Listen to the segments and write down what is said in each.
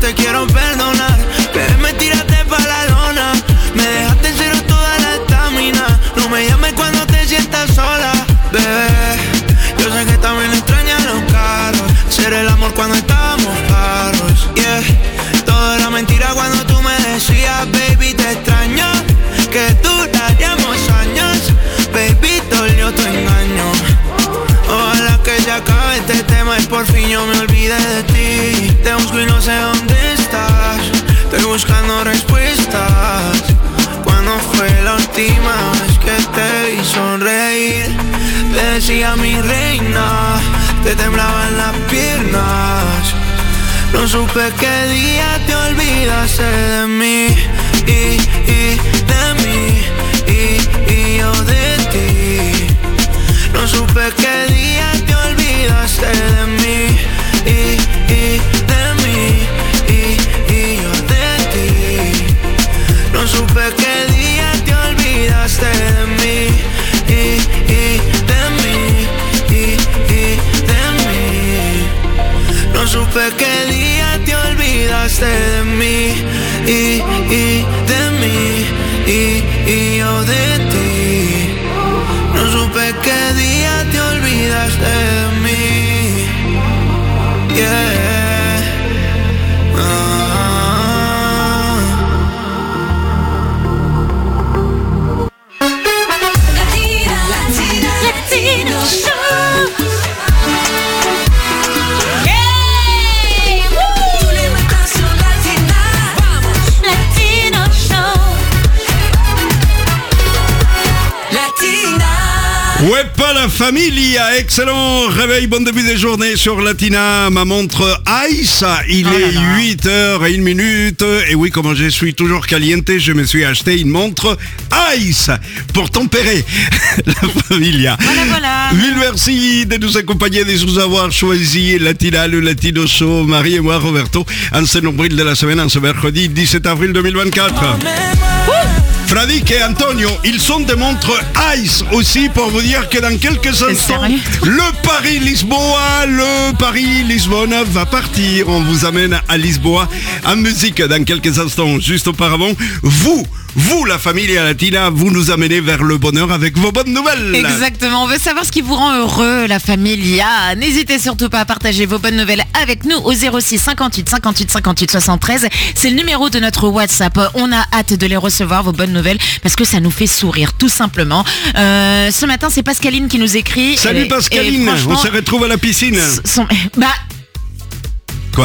te quiero perdonar. Bebé, me tiraste pa' la lona. Me dejaste en cero toda la estamina. No me llames cuando te sientas sola, bebé. Yo sé que también extrañas los carros. Hacer el amor cuando estábamos claros, yeah. Todo era mentira cuando tú me decías, baby, te extraño. Que duraríamos años, baby, dolió tu engaño. Ojalá que se acabe este tema y por fin yo me olvide de ti. Te busco y no sé dónde estás. Estoy buscando respuestas. ¿Cuándo fue la última vez que te vi sonreír? Te decía mi reina, te temblaban las piernas. No supe qué día te olvidaste de mí y de mí y yo de ti. No supe qué día te olvidaste de mí y de mí y yo de ti. No supe qué día te olvidaste de mí y de mí y de mí. No supe qué día te olvidaste de mí y de mí y yo de ti. No supe qué día te olvidaste de mí, yeah. Latino Show. Hey, Tú le metas su latina. Vamos. Latino Show. Latina. Ouais, pas la familia, excellent réveil, bon début de journée sur Latina, ma montre Ice, il est 8h01, et oui, comme je suis toujours caliente, je me suis acheté une montre Ice pour tempérer la familia. Voilà. Mille merci de nous accompagner, de nous avoir choisi Latina, le Latino Show, Marie et moi, Roberto, en ce nombril de la semaine, en ce mercredi 17 avril 2024. Fradique et Antonio, ils sont des montres Ice aussi pour vous dire que dans quelques instants, le Paris-Lisbonne va partir. On vous amène à Lisboa en musique dans quelques instants. Juste auparavant, vous, la famille latina, vous nous amenez vers le bonheur avec vos bonnes nouvelles. Exactement, on veut savoir ce qui vous rend heureux, la familia. N'hésitez surtout pas à partager vos bonnes nouvelles avec nous au 06 58 58 58 73. C'est le numéro de notre WhatsApp. On a hâte de les recevoir, vos bonnes nouvelles, parce que ça nous fait sourire, tout simplement. Ce matin, c'est Pascaline qui nous écrit. Salut Pascaline, on se retrouve à la piscine. Quoi ?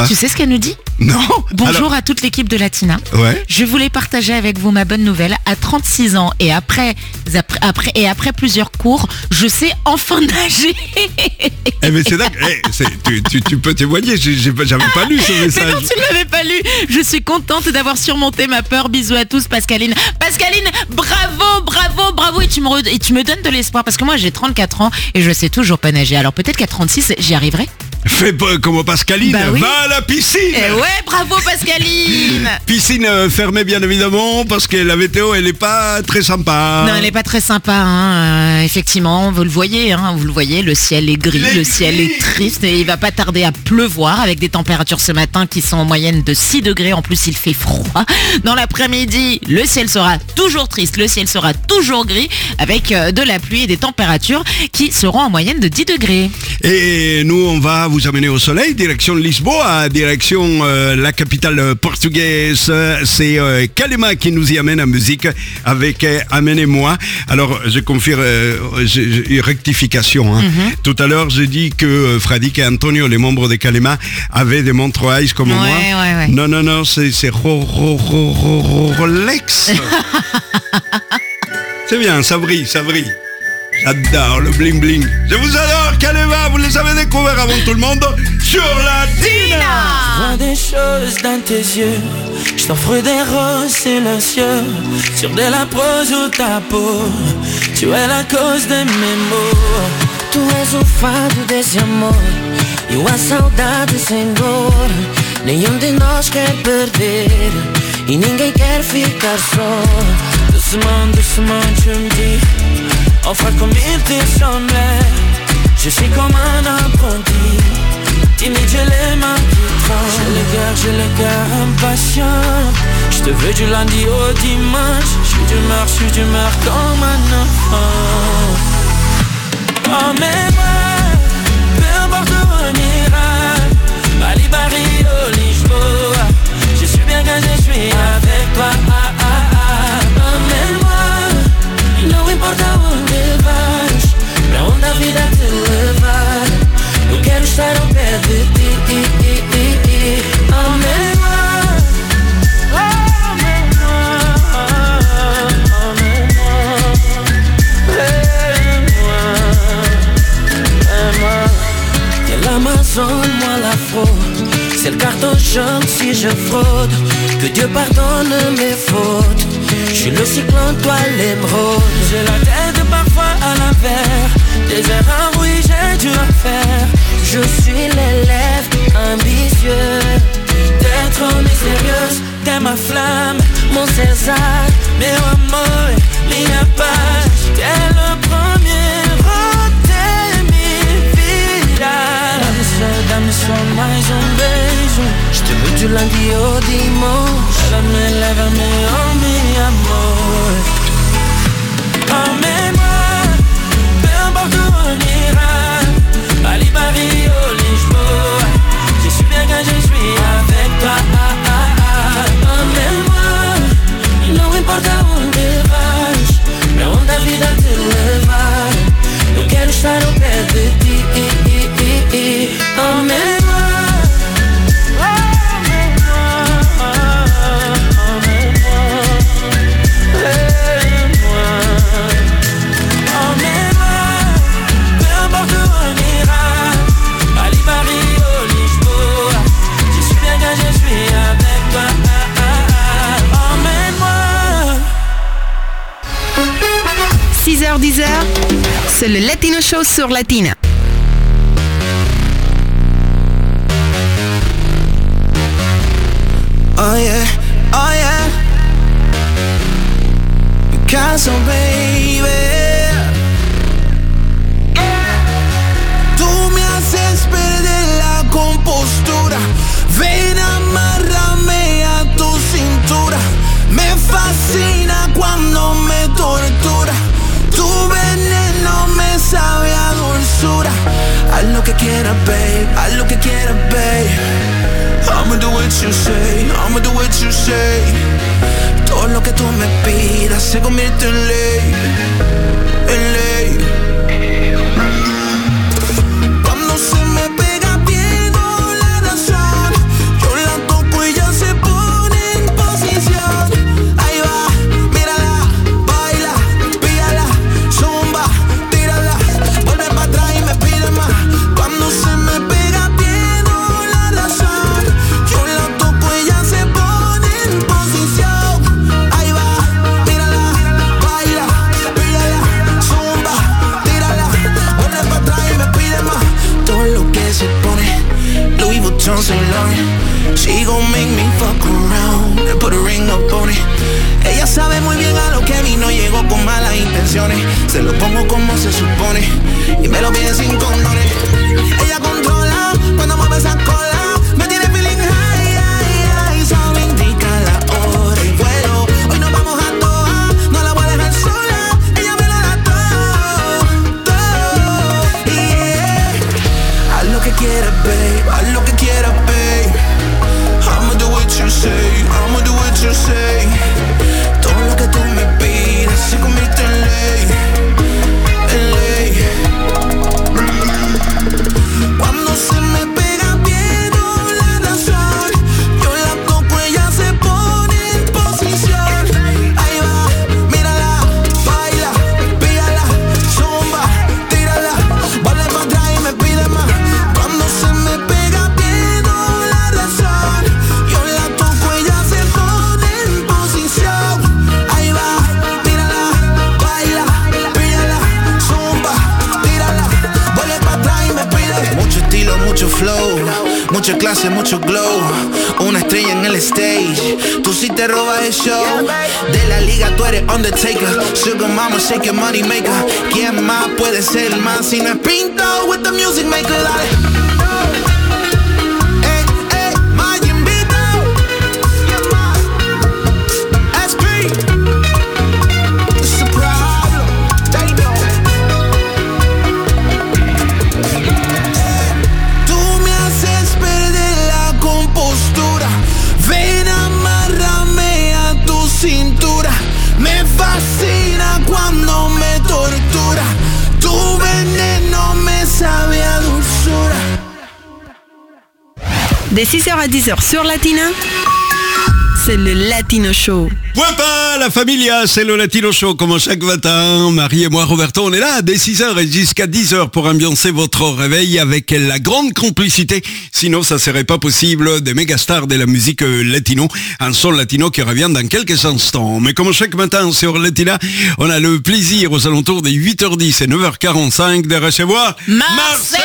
Tu sais ce qu'elle nous dit ? Non. Bonjour à toute l'équipe de Latina. Ouais. Je voulais partager avec vous ma bonne nouvelle. À 36 ans et après plusieurs cours, je sais enfin nager. Eh mais c'est d'accord. Tu peux témoigner. J'avais pas lu ce message. Mais non, tu ne l'avais pas lu. Je suis contente d'avoir surmonté ma peur. Bisous à tous, Pascaline. Pascaline, bravo. Et tu me donnes de l'espoir parce que moi j'ai 34 ans et je sais toujours pas nager. Alors peut-être qu'à 36, j'y arriverai. Fais pas comme Pascaline, oui. Va à la piscine. Ouais, bravo Pascaline. Piscine fermée bien évidemment parce que la météo elle est pas très sympa. Non, elle est pas très sympa, hein. Effectivement, vous le voyez, le ciel est gris, le ciel est triste et il va pas tarder à pleuvoir avec des températures ce matin qui sont en moyenne de 6 degrés. En plus, il fait froid. Dans l'après-midi, le ciel sera toujours triste, le ciel sera toujours gris avec de la pluie et des températures qui seront en moyenne de 10 degrés. Et nous, on va vous amener au soleil, direction Lisboa, direction la capitale portugaise. C'est Kalema qui nous y amène en musique avec Amenez-moi. Alors, je confirme, rectification. Hein. Mm-hmm. Tout à l'heure, j'ai dit que Fradique et Antonio, les membres de Kalema, avaient des montres Ice comme moi. Ouais. Non, c'est Rolex. C'est bien, ça brille. J'adore le bling bling. Je vous adore, Kalema. Vous les avez découverts avant tout le monde sur Latina. Je vois des choses dans tes yeux. Je t'offre des roses silencieux sur de la prose ou ta peau. Tu es la cause de mes maux. Tu és o fado desse amor e a saudade sem dor. Nenhum de nós quer perder e ninguém quer ficar só. Doucement, tu me dis enfin combien t'es sommet. Je suis comme un apprenti Timide, j'ai les mains qui tremblent. J'ai le cœur impatient. Je te veux du lundi au dimanche. Je suis d'humeur comme un enfant. Emmène-moi, peu importe où on ira. Bali, Rio, Lisboa. Je suis bien quand je suis avec toi. Emmène-moi, não importa onde vais, pra onde a vida te levar. Eu quero estar ao pé de ti. Emmène-moi, l'Amazone, moi l'afro. C'est le carton jaune si je fraude. Que Dieu pardonne mes fautes. Je suis le cyclone, toi l'émeraude. J'ai la tête parfois à l'envers. Des erreurs, oui, j'ai dû en faire. Je suis l'élève ambitieux. T'es trop mystérieuse, t'es ma flamme, mon César. Meu amor, minha paz. T'es le premier rote, mi vida. Dame só mais beijo. Je te veux du lundi au dimanche. Lève-me, oh mi amor. Emmène-moi, peu importe où on ira. Bali, Rio, Lisboa. Je suis bien quand je suis avec toi. Emmène-moi, não importa onde vais, pra onde a vida te levar. Eu quero estar ao pé de ti. Emmène-moi. C'est le Latino Show sur Latina. Oh yeah, oh yeah. Picasso, baby. Tú me haces perder la compostura. Ven, amárrame a tu cintura. Me fascina cuando me tortura. Tu veneno me sabe a dulzura. Haz lo que quieras, babe. Haz lo que quieras, babe. I'ma do what you say. I'ma do what you say. Todo lo que tú me pidas se convierte en ley. En ley. Cuando se me pega pierdo la razón. Yo la toco y ella se pone en posición. Ahí va, mírala, baila, píala, zumba, tírala, vuelve para atrás y me pide más. Cuando se me pega pierdo la razón. Yo la toco y ella se pone en posición. Ahí va, mírala, baila, píala, zumba, tírala, vuelve para atrás y me pide más. Todo lo que se pone, Louis Vuitton, Saint Laurent. She gon' make me fuck around and put a ring up on it. Ella sabe muy bien a lo que vino, llegó con malas intenciones. Se lo pongo como se supone y me lo pide sin condones. Ella controla cuando mueve esa cola. Me tiene feeling high, high, high. Solo indica la hora y vuelo. Hoy nos vamos a Doha, no la voy a dejar sola. Ella me lo da todo, yeah. Haz lo que quieras, babe. Haz lo que quieras, babe. I'ma do what you say. I'ma do what you say. Todo lo que tú me pidas se convierte en ley. En ley. Cuando se me pega pierdo la razón. Yo la toco, ella se pone en posición. Ahí va, mírala, baila, píala, zumba, tírala, vuelve para atrás y me pide más. Cuando se me pega pierdo la razón. Yo la toco, ella se pone en posición. Ahí va, mírala, baila, píala, zumba, tírala, vuelve para atrás y me pide. Mucho estilo, mucho flow, mucha clase, mucho glow. Una estrella en el stage, tú sí te robas el show. De la liga tú eres Undertaker, Sugar Mama, shake your money maker. ¿Quién más puede ser más si no es Pinto with the music maker? Dale. De 6h à 10h sur Latina, c'est le Latino Show. Guapa, la familia, c'est le Latino Show comme chaque matin. Marie et moi, Roberto, on est là dès 6h et jusqu'à 10h pour ambiancer votre réveil avec la grande complicité. Sinon, ça serait pas possible des mégastars de la musique latino. Un son latino qui revient dans quelques instants. Mais comme chaque matin sur Latina, on a le plaisir aux alentours des 8h10 et 9h45 de recevoir Marseille.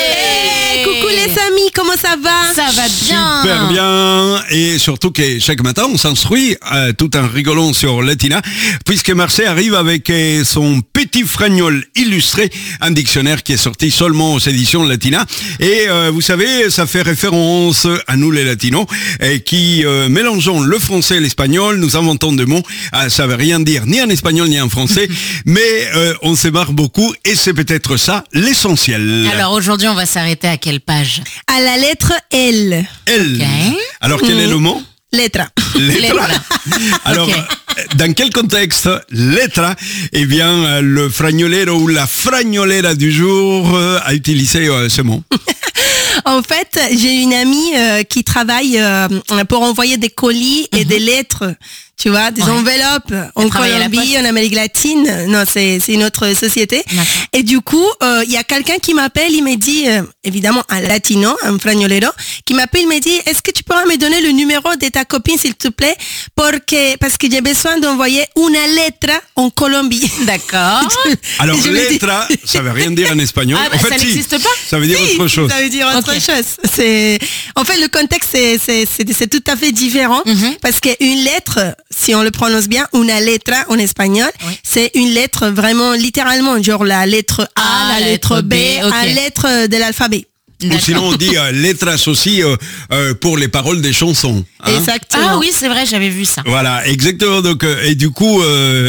Coucou les amis, comment ça va? Ça va bien. Super bien. Et surtout que chaque matin, on s'instruit tout en rigolant sur Latina, puisque Marseille arrive avec son petit fragnol illustré, un dictionnaire qui est sorti seulement aux éditions Latina. Et vous savez, ça fait référence à nous les latinos, qui mélangeons le français et l'espagnol, nous inventons des mots, ça veut rien dire ni en espagnol ni en français, mais on se marre beaucoup et c'est peut-être ça l'essentiel. Alors aujourd'hui, on va s'arrêter à quelle page? À la lettre L. Elle. Ok. Alors quel est le mot? Letra. Letra. Alors, Ok. dans quel contexte letra? Eh bien, le fragnolero ou la fragnolera du jour a utilisé ce mot. En fait, j'ai une amie qui travaille pour envoyer des colis et des lettres. Tu vois, des enveloppes en travaille à la Colombie, poste? en Amérique latine. Non, c'est une autre société. D'accord. Et du coup, il y a quelqu'un qui m'appelle, il me dit, évidemment, un latino, un fragnolero, qui m'appelle, il me dit, est-ce que tu pourras me donner le numéro de ta copine, s'il te plaît, parce que j'ai besoin d'envoyer una letra en Colombie. D'accord. Alors, Je me dis- letra, ça veut rien dire en espagnol. Ah, bah, en fait, ça si, n'existe pas? ça veut dire Si, autre chose. Ça veut dire autre Ok. chose. En fait, le contexte, c'est tout à fait différent. Parce qu'une lettre, si on le prononce bien, una letra en espagnol, Oui. c'est une lettre vraiment littéralement, genre la lettre A, la lettre B, ok. la lettre de l'alphabet. Ou sinon, on dit letras aussi pour les paroles des chansons. hein. Exactement. Ah oui, c'est vrai, j'avais vu ça. Voilà, exactement. Donc, et du coup,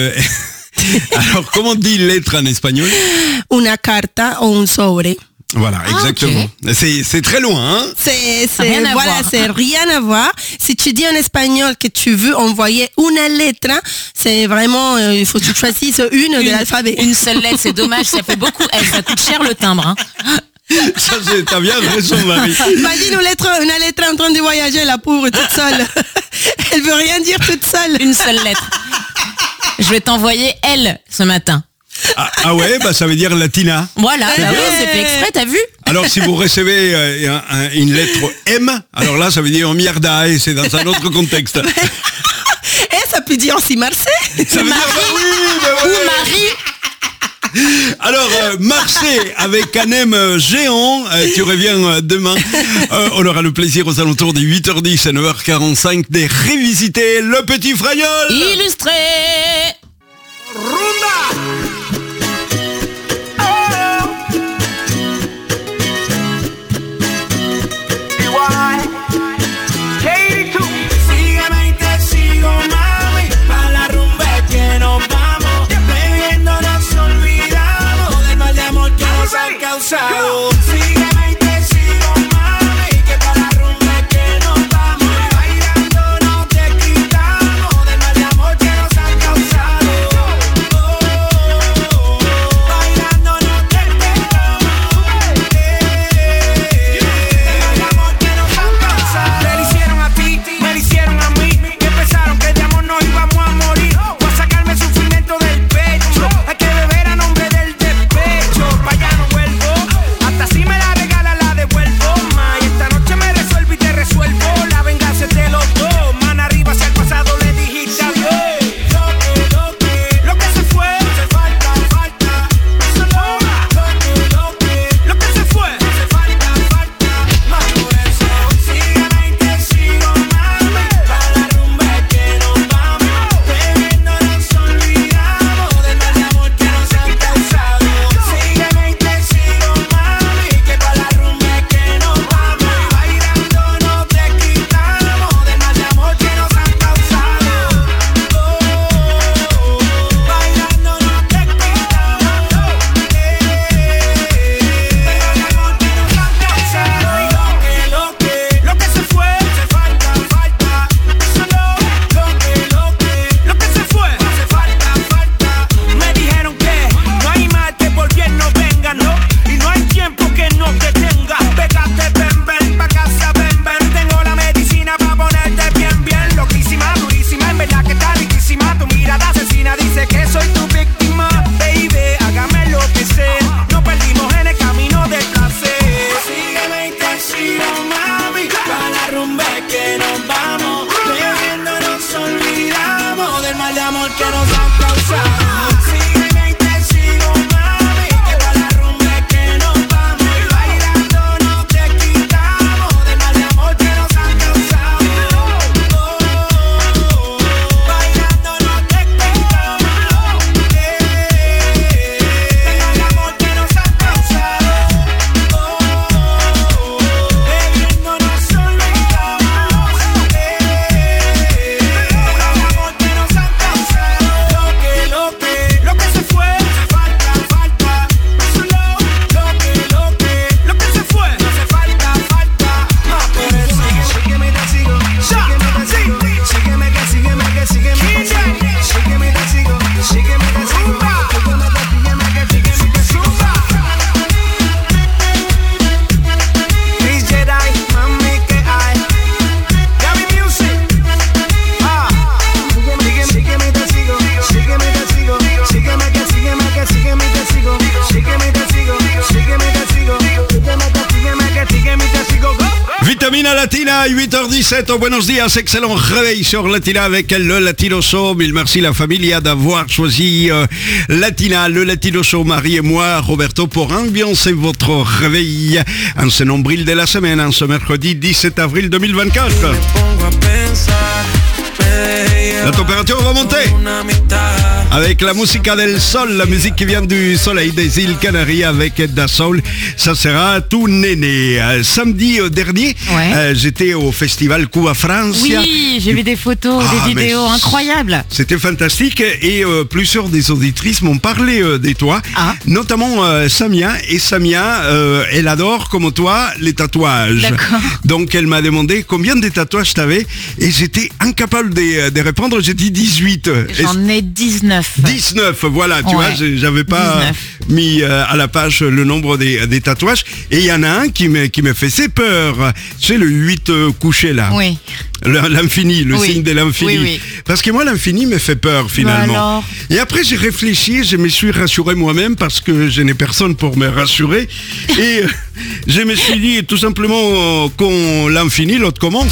alors, comment on dit lettre en espagnol? Una carta o un sobre. Voilà, exactement. ok. C'est très loin, hein? Rien à Voilà, voir. c'est rien à voir. Si tu dis en espagnol que tu veux envoyer una letra, c'est vraiment, il faut que tu choisisses une de l'alphabet. Une seule lettre, c'est dommage, ça fait beaucoup. Ça coûte cher le timbre. Hein. Ça, t'as bien raison, Marie. Imagine une lettre en train de voyager, la pauvre, toute seule. Elle veut rien dire toute seule. Une seule lettre. Je vais t'envoyer elle ce matin. Ah ouais, bah ça veut dire latina. Voilà, C'est bah oui, bien. c'est fait exprès, t'as vu? Alors si vous recevez une lettre M, alors là ça veut dire mierda et c'est dans un autre contexte. Et ça peut dire aussi Marseille. Ça veut dire oui, mais Ou ouais. Marie. Alors Marseille avec un M géant, tu reviens demain. On aura le plaisir aux alentours des 8h10 et 9h45 de revisiter le petit fragnol. Illustré. Sígueme y te sigo, mami. Pa' la rumba es que nos vamos. Bebiendo nos olvidamos del mal de amor que nos han causado. Sígueme y te sigo, mami. Que pa' la rumba es que nos vamos. Bailando nos desquitamos del mal de amor que nos han causado. amor que nos han causado. Sígueme y te sigo, mami, que pa' la rumba es que nos vamos. Y bailando no te quitamos de mal de amor que nos han causado. Bailando no te quitamos del amor que nos han causado. Bebiendo nos olvidamos del amor que nos han causado. Lo que se fue, falta, solo lo que se fue, no hace falta, más por eso. Sígueme y te sigo, sígueme que sígueme y te sigo, sígueme y te sigo, sígueme que suba. Chris Jedi, mami que hay, Gaby Music. Sígueme y te sigo, sígueme y te sigo, sígueme que sígueme y te sigo, sígueme y te sigo, sígueme y te sigo, sígueme y te sigo. Vitamina Latina, 8h17, buenos días, excellent réveil sur Latina avec le Latino Show. Mille merci la familia d'avoir choisi Latina, le Latino Show, Marie et moi, Roberto, pour ambiancer votre réveil en ce nombril de la semaine, en ce mercredi 17 avril 2024. La température va monter avec la musica del sol, la musique qui vient du soleil des îles Canaries avec Da Soul. Ça sera tout néné. Samedi dernier, j'étais au festival Cuba Francia. Oui, j'ai vu des photos, des vidéos incroyables. C'était fantastique et plusieurs des auditrices m'ont parlé de toi, notamment Samia. Et Samia, elle adore, comme toi, les tatouages. D'accord. Donc elle m'a demandé combien de tatouages t'avais et j'étais incapable de répondre. J'ai dit 18. J'en ai 19. 19, voilà, tu vois, j'avais pas 19. mis à la page le nombre des tatouages. Et il y en a un qui me faisait peur. C'est le 8 couché là. Oui. L'infini, le signe de l'infini. Oui. Parce que moi, l'infini me fait peur finalement. Alors. Et après, j'ai réfléchi, je me suis rassuré moi-même parce que je n'ai personne pour me rassurer. Et je me suis dit tout simplement quand l'infini, l'autre commence.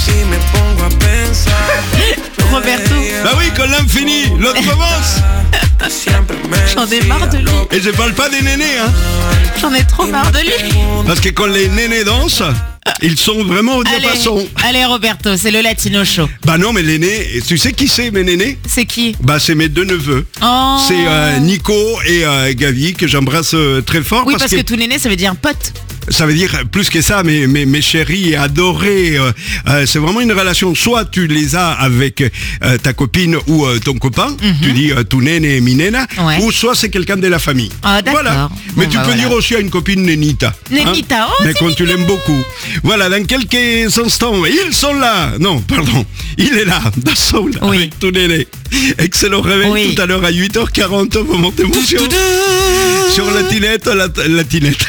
Roberto. Bah oui, quand l'infini, l'autre commence. J'en ai marre de lui. Et je parle pas des nénés, hein. J'en ai trop marre de lui. Parce que quand les nénés dansent, ils sont vraiment au diapason. Allez Roberto, c'est le Latino Show. Bah non, mais les nénés, tu sais qui c'est mes nénés? C'est qui? Bah c'est mes deux neveux. Oh. C'est Nico et Gavi que j'embrasse très fort. Oui, parce que tout néné, ça veut dire pote. Ça veut dire plus que ça, mes chéris adorés. C'est vraiment une relation. Soit tu les as avec ta copine ou ton copain, tu dis tu néné, mi nena, ou soit c'est quelqu'un de la famille. Ah d'accord. Voilà. Mais tu peux dire aussi à une copine nénita. Nénita, mais quand tu l'aimes beaucoup. Voilà, dans quelques instants, ils sont là. Non, pardon. Il est là, Da Soul, avec tout néné. Excellent réveil tout à l'heure à 8h40, moment d'émotion. Sur la tinette, la tinette.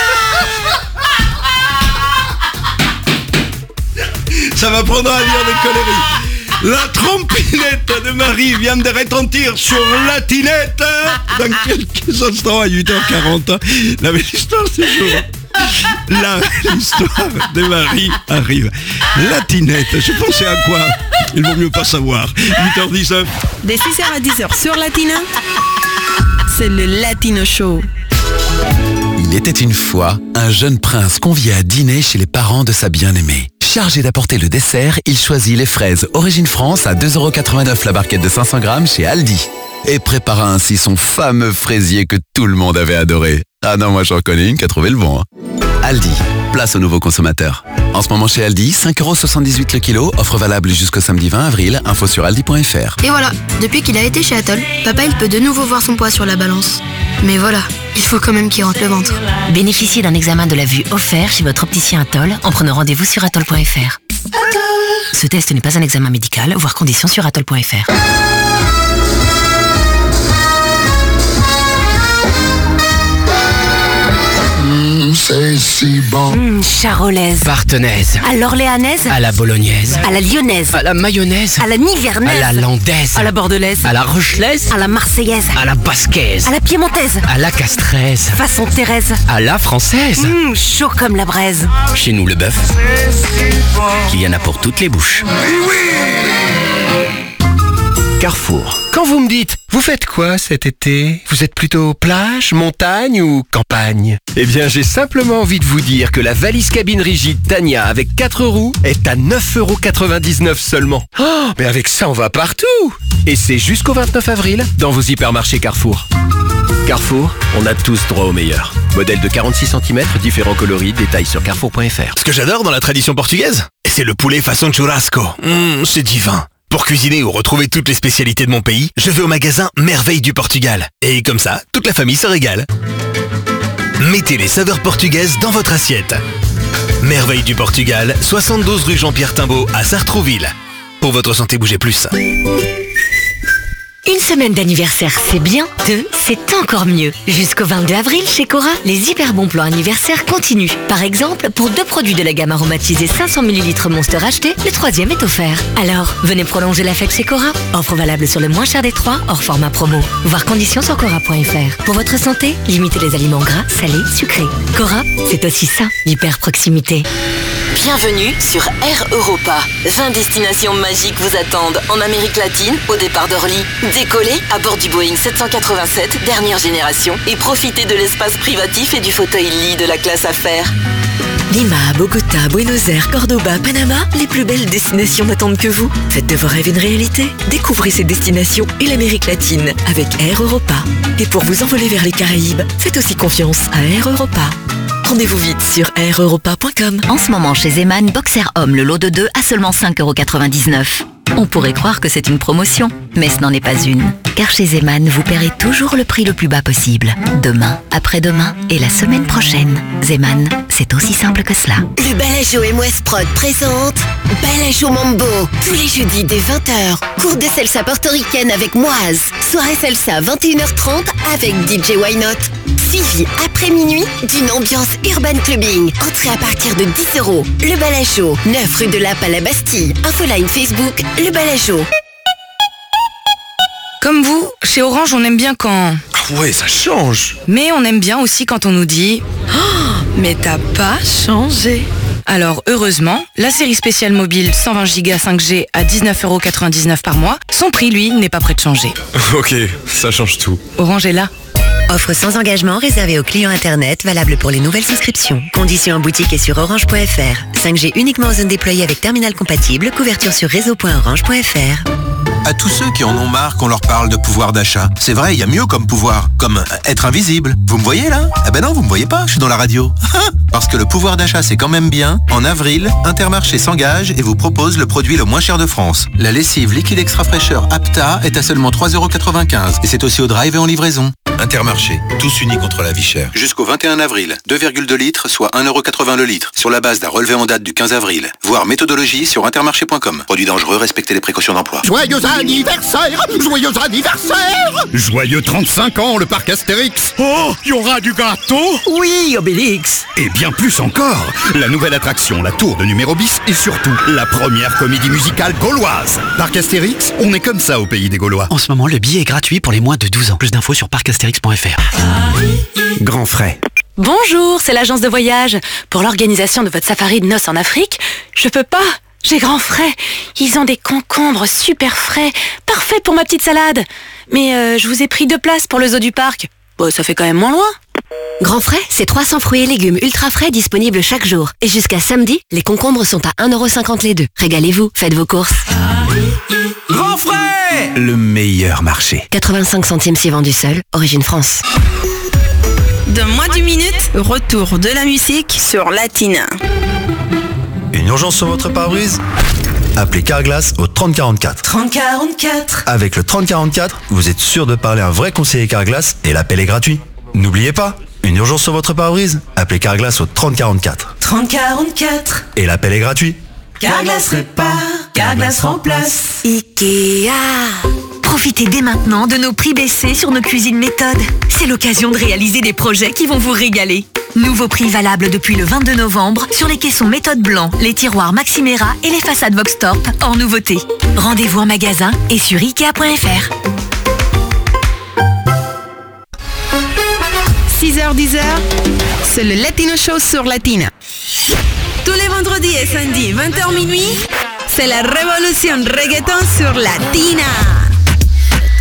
Ça va prendre à dire des conneries. La trompinette de Marie vient de retentir sur la tinette. Dans quelques instants à 8h40. La belle histoire du jour. La belle histoire de Marie arrive. La tinette, je pensais à quoi? Il vaut mieux pas savoir. 8h19. De 6h à 10h sur Latina, c'est le Latino Show. Il était une fois un jeune prince convié à dîner chez les parents de sa bien-aimée. Chargé d'apporter le dessert, il choisit les fraises Origine France à 2,89€ la barquette de 500 grammes chez Aldi. Et prépara ainsi son fameux fraisier que tout le monde avait adoré. Ah non, moi j'en connais une qui a trouvé le bon. Aldi, place aux nouveaux consommateurs. En ce moment chez Aldi, 5,78€ le kilo, offre valable jusqu'au samedi 20 avril, info sur aldi.fr. Et voilà, depuis qu'il a été chez Atoll, papa il peut de nouveau voir son poids sur la balance. Mais voilà, il faut quand même qu'il rentre le ventre. Bénéficiez d'un examen de la vue offert chez votre opticien Atoll en prenant rendez-vous sur atoll.fr. Ce test n'est pas un examen médical, voire conditions sur atoll.fr. C'est si bon. Charolaise. Partenaise. À l'orléanaise. À la bolognaise. À la lyonnaise. À la mayonnaise. À la nivernaise. À la landaise. À la bordelaise. À la rochelaise. À la marseillaise. À la basquaise. À la piémontaise. À la castraise. Façon Thérèse. À la française. Chaud comme la braise. Chez nous, le bœuf, il y en a pour toutes les bouches. Carrefour. Quand vous me dites, vous faites quoi cet été? Vous êtes plutôt plage, montagne ou campagne? Eh bien, j'ai simplement envie de vous dire que la valise cabine rigide Tania avec 4 roues est à 9,99€ seulement. Oh, mais avec ça, on va partout! Et c'est jusqu'au 29 avril dans vos hypermarchés Carrefour. Carrefour, on a tous droit au meilleur. Modèle de 46 cm, différents coloris, détails sur carrefour.fr. Ce que j'adore dans la tradition portugaise, c'est le poulet façon churrasco. C'est divin. Pour cuisiner ou retrouver toutes les spécialités de mon pays, je vais au magasin Merveille du Portugal. Et comme ça, toute la famille se régale. Mettez les saveurs portugaises dans votre assiette. Merveille du Portugal, 72 rue Jean-Pierre Timbaud à Sartrouville. Pour votre santé, bougez plus. Une semaine d'anniversaire, c'est bien. 2, c'est encore mieux. Jusqu'au 22 avril, chez Cora, les hyper bons plans anniversaires continuent. Par exemple, pour 2 produits de la gamme aromatisée 500 ml Monster achetés, le 3e est offert. Alors, venez prolonger la fête chez Cora. Offre valable sur le moins cher des 3, hors format promo. Voir conditions sur Cora.fr. Pour votre santé, limitez les aliments gras, salés, sucrés. Cora, c'est aussi ça, l'hyper proximité. Bienvenue sur Air Europa. 20 destinations magiques vous attendent en Amérique latine, au départ d'Orly. Décollez à bord du Boeing 787, dernière génération, et profitez de l'espace privatif et du fauteuil lit de la classe affaires. Lima, Bogota, Buenos Aires, Cordoba, Panama, les plus belles destinations n'attendent que vous. Faites de vos rêves une réalité. Découvrez ces destinations et l'Amérique latine avec Air Europa. Et pour vous envoler vers les Caraïbes, faites aussi confiance à Air Europa. Rendez-vous vite sur aireuropa.com. En ce moment chez Zeman, Boxer Homme, le lot de 2 à seulement 5,99€. On pourrait croire que c'est une promotion, mais ce n'en est pas une. Car chez Zeman, vous paierez toujours le prix le plus bas possible. Demain, après-demain et la semaine prochaine. Zeman, c'est aussi simple que cela. Le Balajo MOS Prod présente Balajo Mambo. Tous les jeudis dès 20h. Cours de salsa portoricaine avec Moise. Soirée salsa 21h30 avec DJ Why Not. Suivi après minuit d'une ambiance urban clubbing. Entrée à partir de 10€. Le Balajo, 9 rue de Lappe à la Bastille. Infoline Facebook, Le Balajo. Comme vous, chez Orange, on aime bien quand... Ah ouais, ça change. Mais on aime bien aussi quand on nous dit oh, mais t'as pas changé. Alors, heureusement, la série spéciale mobile 120 Go 5G à 19,99€ par mois, son prix, lui, n'est pas prêt de changer. Ok, ça change tout. Orange est là. Offre sans engagement réservée aux clients Internet, valable pour les nouvelles souscriptions. Conditions en boutique et sur orange.fr. 5G uniquement en zone déployée avec terminal compatible. Couverture sur réseau.orange.fr. À tous ceux qui en ont marre qu'on leur parle de pouvoir d'achat. C'est vrai, il y a mieux comme pouvoir, comme être invisible. Vous me voyez là? Eh ben non, vous me voyez pas, je suis dans la radio. Parce que le pouvoir d'achat c'est quand même bien. En avril, Intermarché s'engage et vous propose le produit le moins cher de France. La lessive liquide extra fraîcheur Apta est à seulement 3,95€ et c'est aussi au drive et en livraison. Intermarché, tous unis contre la vie chère. Jusqu'au 21 avril, 2,2 litres, soit 1,80€ le litre. Sur la base d'un relevé en date du 15 avril. Voir méthodologie sur intermarché.com. Produit dangereux, respectez les précautions d'emploi. Joyeux anniversaire! Joyeux anniversaire! Joyeux 35 ans, le parc Astérix! Oh, il y aura du gâteau? Oui, Obélix! Et bien plus encore, la nouvelle attraction, la tour de numéro bis, et surtout, la première comédie musicale gauloise. Parc Astérix, on est comme ça au pays des Gaulois. En ce moment, le billet est gratuit pour les moins de 12 ans. Plus d'infos sur parcastérix.fr. Grand frais. Bonjour, c'est l'agence de voyage. Pour l'organisation de votre safari de noces en Afrique, je peux pas. J'ai grand frais. Ils ont des concombres super frais, parfaits pour ma petite salade. Mais je vous ai pris 2 places pour le zoo du parc. Bon, ça fait quand même moins loin. Grand frais, c'est 300 fruits et légumes ultra frais disponibles chaque jour. Et jusqu'à samedi, les concombres sont à 1,50€ les 2. Régalez-vous, faites vos courses. Grand frais! Le meilleur marché. 85 centimes si vendu seul, origine France. Dans moins d'une minute, retour de la musique sur Latina. Une urgence sur votre pare-brise? Appelez Carglass au 3044. 3044. Avec le 3044, vous êtes sûr de parler à un vrai conseiller Carglass et l'appel est gratuit. N'oubliez pas, une urgence sur votre pare-brise? Appelez Carglass au 3044. 3044. Et l'appel est gratuit. Carglass répare, Carglass remplace. Ikea. Profitez dès maintenant de nos prix baissés sur nos cuisines méthodes. C'est l'occasion de réaliser des projets qui vont vous régaler. Nouveau prix valable depuis le 22 novembre sur les caissons méthode blanc, les tiroirs Maximera et les façades Voxtorp hors nouveauté. Rendez-vous en magasin et sur Ikea.fr. 6h-10h, c'est le Latino Show sur Latina. Tous les vendredis et samedis, 20h minuit, c'est la révolution reggaeton sur Latina.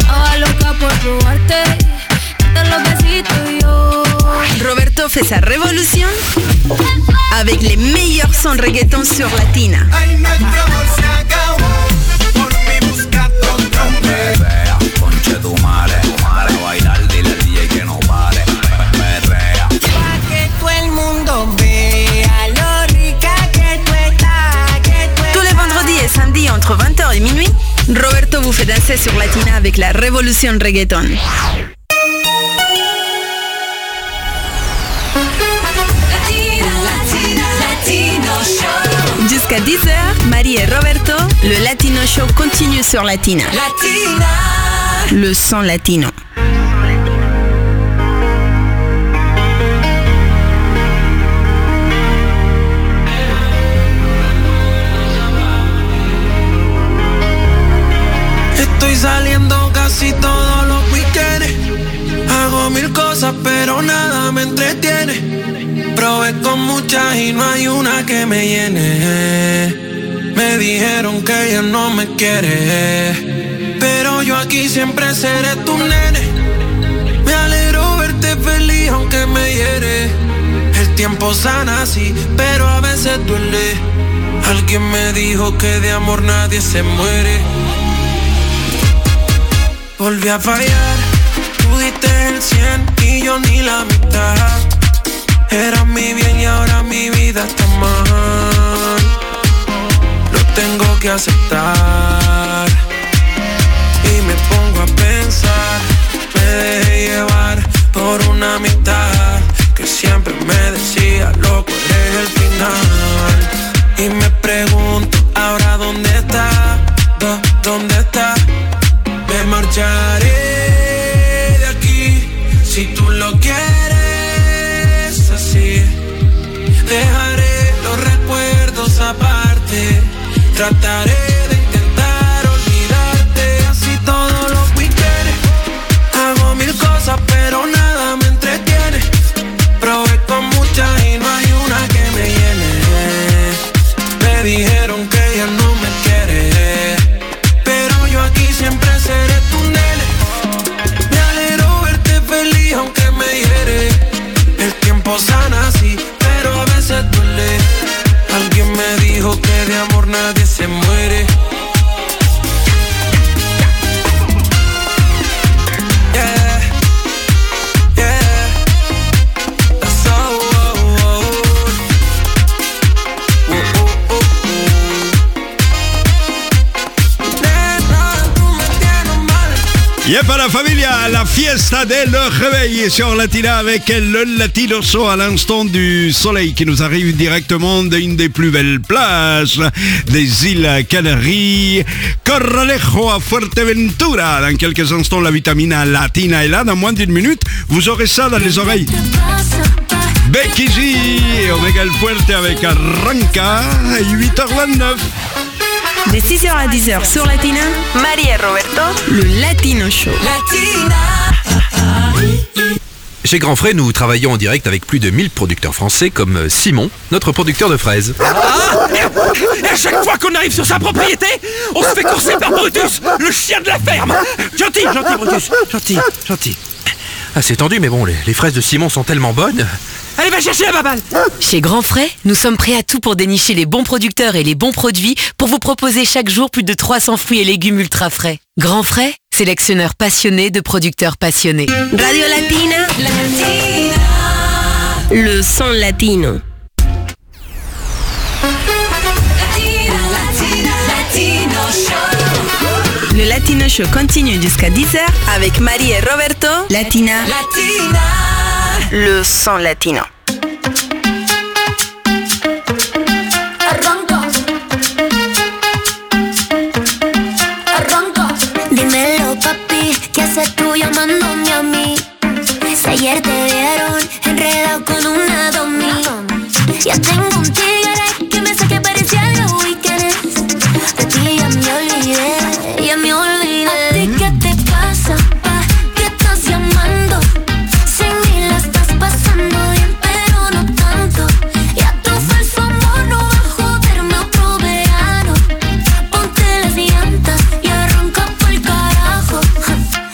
Estaba loca por probarte. Date los besitos y yo. Roberto fait sa révolution avec les meilleurs sons reggaeton sur Latina. Ay, nuestro amor se acabó. Por mí buscando otro hombre. Conche tu madre, bailar, dile al DJ que no pare. Perrea. Pa' que todo el mundo vea lo rica que tú estás, Tous les vendredis et samedis entre 20h et minuit, Roberto vous fait danser sur Latina avec la révolution reggaeton. Jusqu'à 10h, Marie et Roberto, le Latino Show continue sur Latina. Le son latino. Estoy saliendo casi todos los weekends. Hago mil cosas pero nada me entretiene. Probé con muchas y no hay una que me llene. Me dijeron que ella no me quiere, pero yo aquí siempre seré tu nene. Me alegro verte feliz aunque me hiere. El tiempo sana así, pero a veces duele. Alguien me dijo que de amor nadie se muere. Volví a fallar, tú diste el 100 y yo ni la mitad. Era mi bien y ahora mi vida está mal. Lo tengo que aceptar. Y me pongo a pensar. Me dejé llevar por una amistad que siempre me decía, loco, eres el final. Y me pregunto, ahora dónde está, dónde está. Me marcharé de aquí si tú lo quieres así. Dejaré los recuerdos aparte. Trataré de intentar olvidarte. Así todos los weekends. Hago mil cosas pero nada me entretiene. Probé con muchas y no hay una que me llene. Me dijeron que ella no me quiere, pero yo aquí siempre seré tu nene. Me alegro verte feliz aunque me hiere. El tiempo sana así, pero a veces duele. Alguien me dijo que de amor nadie se muere. Yeah, yeah. That's all. Y'a pas la familia, la fiesta de le réveil sur Latina avec le Latino Show à l'instant du soleil qui nous arrive directement d'une des plus belles plages des îles Canaries, Corralejo à Fuerteventura. Dans quelques instants, la vitamine latina est là. Dans moins d'une minute, vous aurez ça dans les oreilles. Becky G et Omega El Fuerte avec Arranca à 8h29. De 6h à 10h sur Latina, Marie et Roberto, le Latino Show. Chez Grand Frais, nous travaillons en direct avec plus de 1000 producteurs français comme Simon, notre producteur de fraises. Et à chaque fois qu'on arrive sur sa propriété, on se fait courser par Brutus, le chien de la ferme. Gentil, Brutus, gentil. Ah, c'est tendu, mais bon, les fraises de Simon sont tellement bonnes. Allez, va chercher la baballe. Chez Grand Frais, nous sommes prêts à tout pour dénicher les bons producteurs et les bons produits pour vous proposer chaque jour plus de 300 fruits et légumes ultra frais. Grand Frais, sélectionneur passionné de producteurs passionnés. Radio Latina, le son latino. Le Latino Show continue jusqu'à 10h avec Marie et Roberto. Latina. Le son latino. Dímelo, papi, ¿qué haces tú llamándome a mí? Si ayer te vieron enredado con una domi. Ya tengo un tigre que me sé que parecía los weekends. De ti ya me olvidé, ya me olvidé. ¿A ti qué te pasa, pa? ¿Qué estás llamando? Sin mí la estás pasando bien, pero no tanto. Ya tu falso amor no va a joderme otro verano. Ponte las llantas y arranca por el carajo.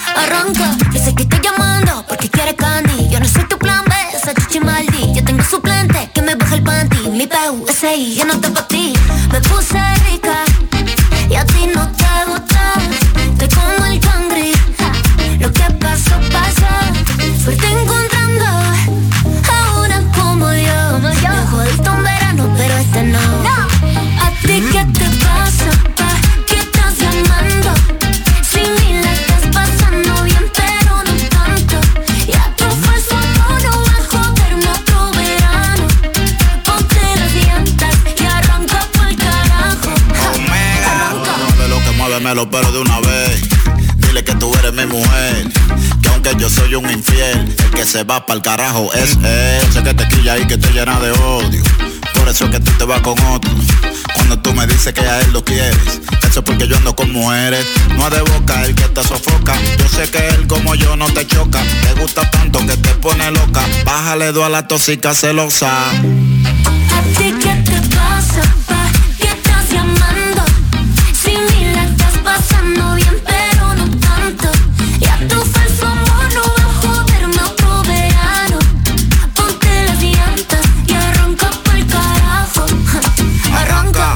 muévemelo pero de una vez. Dile que tú eres mi mujer, que aunque yo soy un infiel, el que se va pa'l carajo es él. Sé que te quilla y que te llena de odio, por eso es que tú te vas con otro. Cuando tú me dices que a él lo quieres, eso es porque yo ando con mujeres. No es de boca el que te sofoca, yo sé que él como yo no te choca. Te gusta tanto que te pone loca, bájale 2 a la tóxica celosa. ¿A ti qué te pasa, pa? ¿Qué estás llamando? Si ni la estás pasando bien, pero no tanto. Ya tu falso amor no va a joderme otro verano. Ponte las llantas y arranca pa'l carajo. Arranca.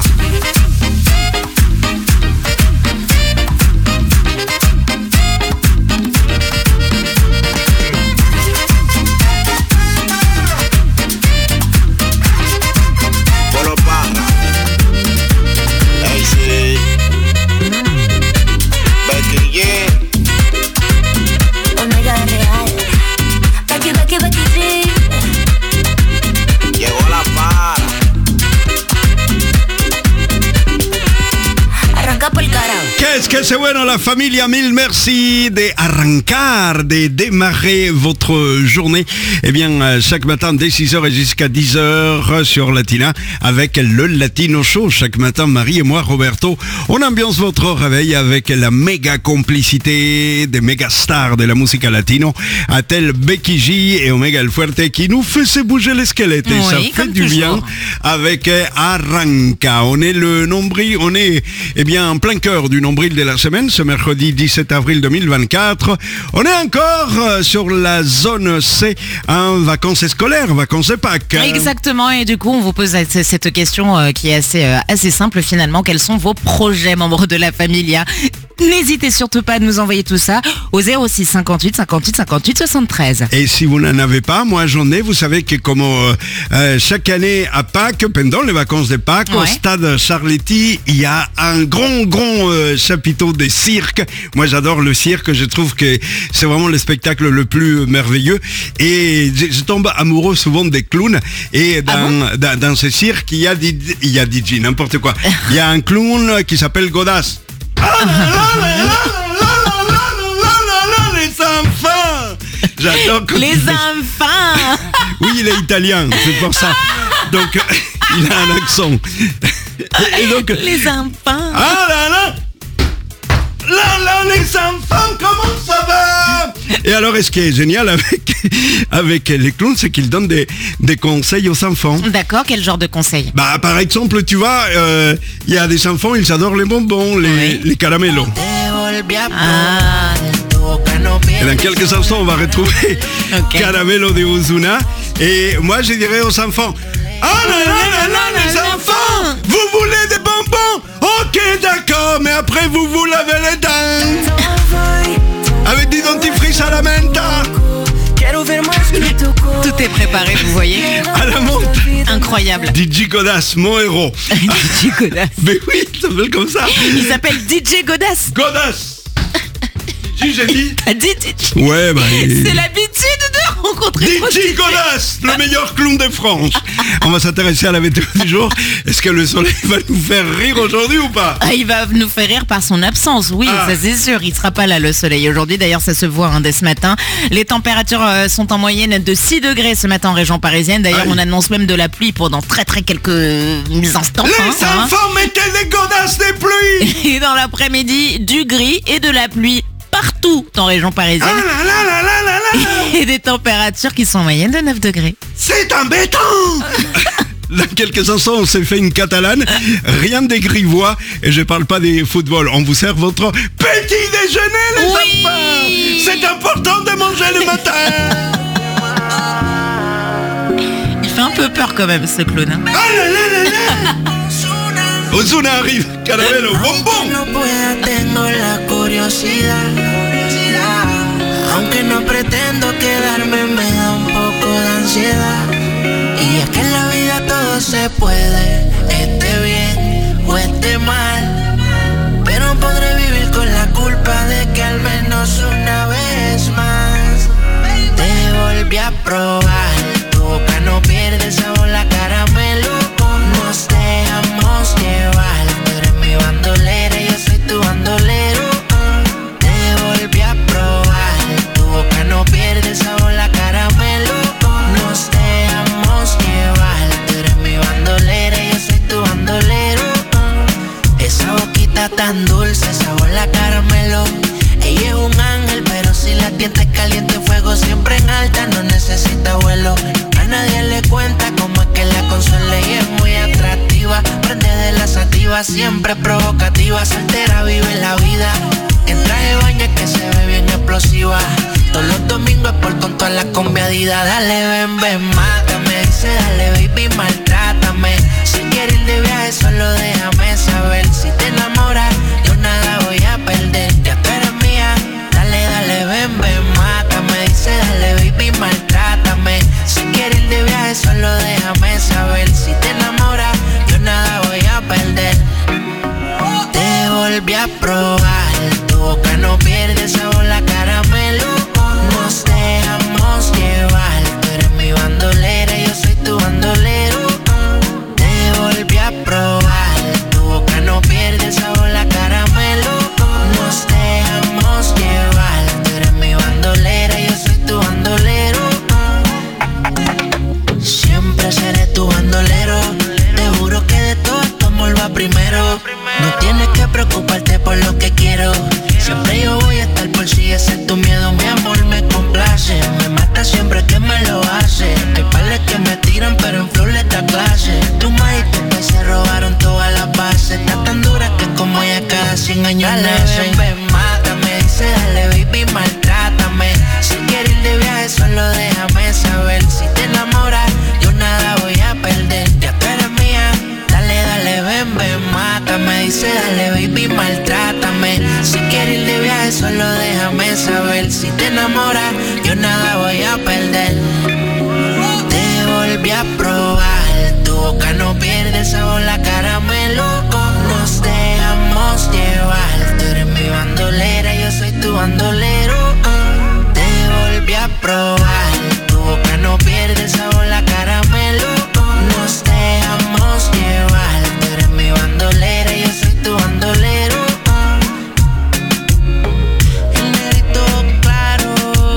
Qu'est-ce que c'est bueno, la familia, mille merci d'arrancar, de démarrer votre journée. Eh bien, chaque matin dès 6h et jusqu'à 10h sur Latina avec le Latino Show. Chaque matin, Marie et moi, Roberto, on ambiance votre réveil avec la méga complicité des méga stars de la musica latino, à tel Becky G et Omega El Fuerte qui nous fait bouger les squelettes. Et ça fait du bien avec Arranca. On est le nombril, on est en plein cœur du nombril de la semaine, ce mercredi 17 avril 2024. On est encore sur la zone C, vacances scolaires, vacances de Pâques. Exactement, et du coup on vous pose cette question qui est assez simple finalement. Quels sont vos projets, membres de la Familia? N'hésitez surtout pas à nous envoyer tout ça au 06 58 58 58 73. Et si vous n'en avez pas, moi j'en ai. Vous savez que comme chaque année à Pâques, pendant les vacances de Pâques, au stade Charletti, il y a un grand chapiteau de cirque. Moi j'adore le cirque, je trouve que c'est vraiment le spectacle le plus merveilleux. Et je tombe amoureux souvent des clowns. Et dans ce cirque, il y a DJ, n'importe quoi. Il y a un clown qui s'appelle Godas. Les enfants! J'adore les enfants! Oui, il est italien, c'est pour ça. Donc, il a un accent. Et donc, les enfants! Ah là là! Les enfants, comment ça va? Et alors, ce qui est génial avec les clowns, c'est qu'ils donnent des conseils aux enfants. D'accord, quel genre de conseils? Par exemple, tu vois, il y a des enfants, ils adorent les bonbons, les caramellos. Et dans quelques instants, on va retrouver Caramelo de Ozuna. Et moi, je dirais aux enfants, les enfants, vous voulez des bonbons? Ok, d'accord, mais après, vous lavez les dents. Avec du dentifrice à la menta. Tout est préparé, vous voyez. À la menthe. Incroyable. DJ Godas, mon héros. DJ Godas. Mais oui, il s'appelle comme ça. Il s'appelle DJ Godas. Godas. J'ai dit. Ouais, c'est l'habitude de rencontrer DJ Godas, le meilleur clown de France. On va s'intéresser à la météo du jour. Est-ce que le soleil va nous faire rire aujourd'hui ou pas? Il va nous faire rire par son absence, oui, ça c'est sûr. Il sera pas là le soleil aujourd'hui. D'ailleurs, ça se voit dès ce matin. Les températures sont en moyenne de 6 degrés ce matin en région parisienne. D'ailleurs, on annonce même de la pluie pendant très quelques instants. Les enfants, mettez des godasses des pluies. Et dans l'après-midi, du gris et de la pluie partout en région parisienne. Et des températures qui sont en moyenne de 9 degrés. C'est embêtant. Dans quelques instants, on s'est fait une catalane, rien de grivois, et je parle pas des football. On vous sert votre petit déjeuner, les enfants. C'est important de manger le matin. Il fait un peu peur quand même, ce clown. Ozuna arrive, caramelo, bonbon. Aunque no pretendo quedarme, me da un poco de ansiedad. Y es que en la vida todo se puede, esté bien o esté mal. Pero podré vivir con la culpa de que al menos una vez más te volví a probar. Tu boca no pierde sabor, la caramelo. Nos dejamos llevar. Tú eres mi bandolera y yo soy tu bandolera. dulce sabor la caramelo. Ella es un ángel, pero si la tienta caliente, fuego siempre en alta, no necesita vuelo. A nadie le cuenta cómo es que la consuela y es muy atractiva. Prende de la sativa, siempre provocativa, soltera vive la vida. En traje de baño que se ve bien explosiva. Todos los domingos es por con toda la conviadida. Dale, ven, ven, mátame. Dice, dale, baby, maltrátame. Si quieres ir de viaje, solo déjame saber. Si te enamoras, yo nada voy a perder. Ya tú eres mía. Dale, dale, ven, ven, mátame. Dice, dale, baby, maltrátame. Si quieres ir de viaje, solo déjame saber. Si te enamoras, yo nada voy a perder. Te volví a probar, tu boca no pierde sabor la caramelo. Nos dejamos llevar, tú eres mi bandolera, yo soy tu bandolero. Te volví a probar, tu boca no pierde sabor la caramelo. Nos dejamos llevar, tú eres mi bandolera, yo soy tu bandolero. Siempre seré tu bandolero, te juro que de todo esto amor va primero. No tienes que preocuparte por lo que quiero. Siempre yo voy a estar por si ese es tu miedo. Mi amor me complace, me mata siempre que me lo hace. Hay pales que me tiran pero en flor les da clase. Tu maíz y tu país se robaron todas las bases. Está tan dura que como ella cada 100 años nace. Ven, ven, mátame, dice dale baby, maltrátame. Si quieres ir de viaje solo déjame saber. Si te enamoras yo nada voy a perder. Ya tú eres mía. Dale, ven, ven, mátame. Dice, dale, baby, maltrátame. Si quieres ir de viaje, solo déjame saber. Si te enamoras, yo nada voy a perder. Te volví a probar, tu boca no pierde sabor la caramelo. Nos dejamos llevar, tú eres mi bandolera, yo soy tu bandolero. Te volví a probar, tu boca no pierde sabor la caramelo. Nos dejamos llevar, tú eres mi bandolera, yo soy tu bandolero. El negrito claro,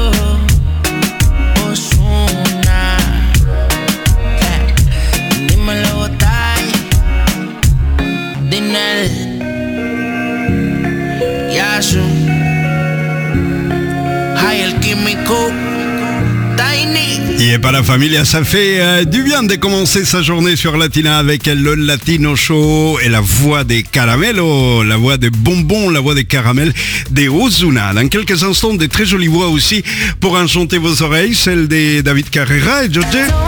Ozuna. Dímelo, Botay, Dinel, Yasu, Hay el Químico, Tiny. Et pas la familia, ça fait du bien de commencer sa journée sur Latina avec le Latino Show et la voix des caramelos, la voix des bonbons, la voix des caramels des Ozuna. Dans quelques instants, des très jolies voix aussi pour enchanter vos oreilles, celle de David Carrera et George.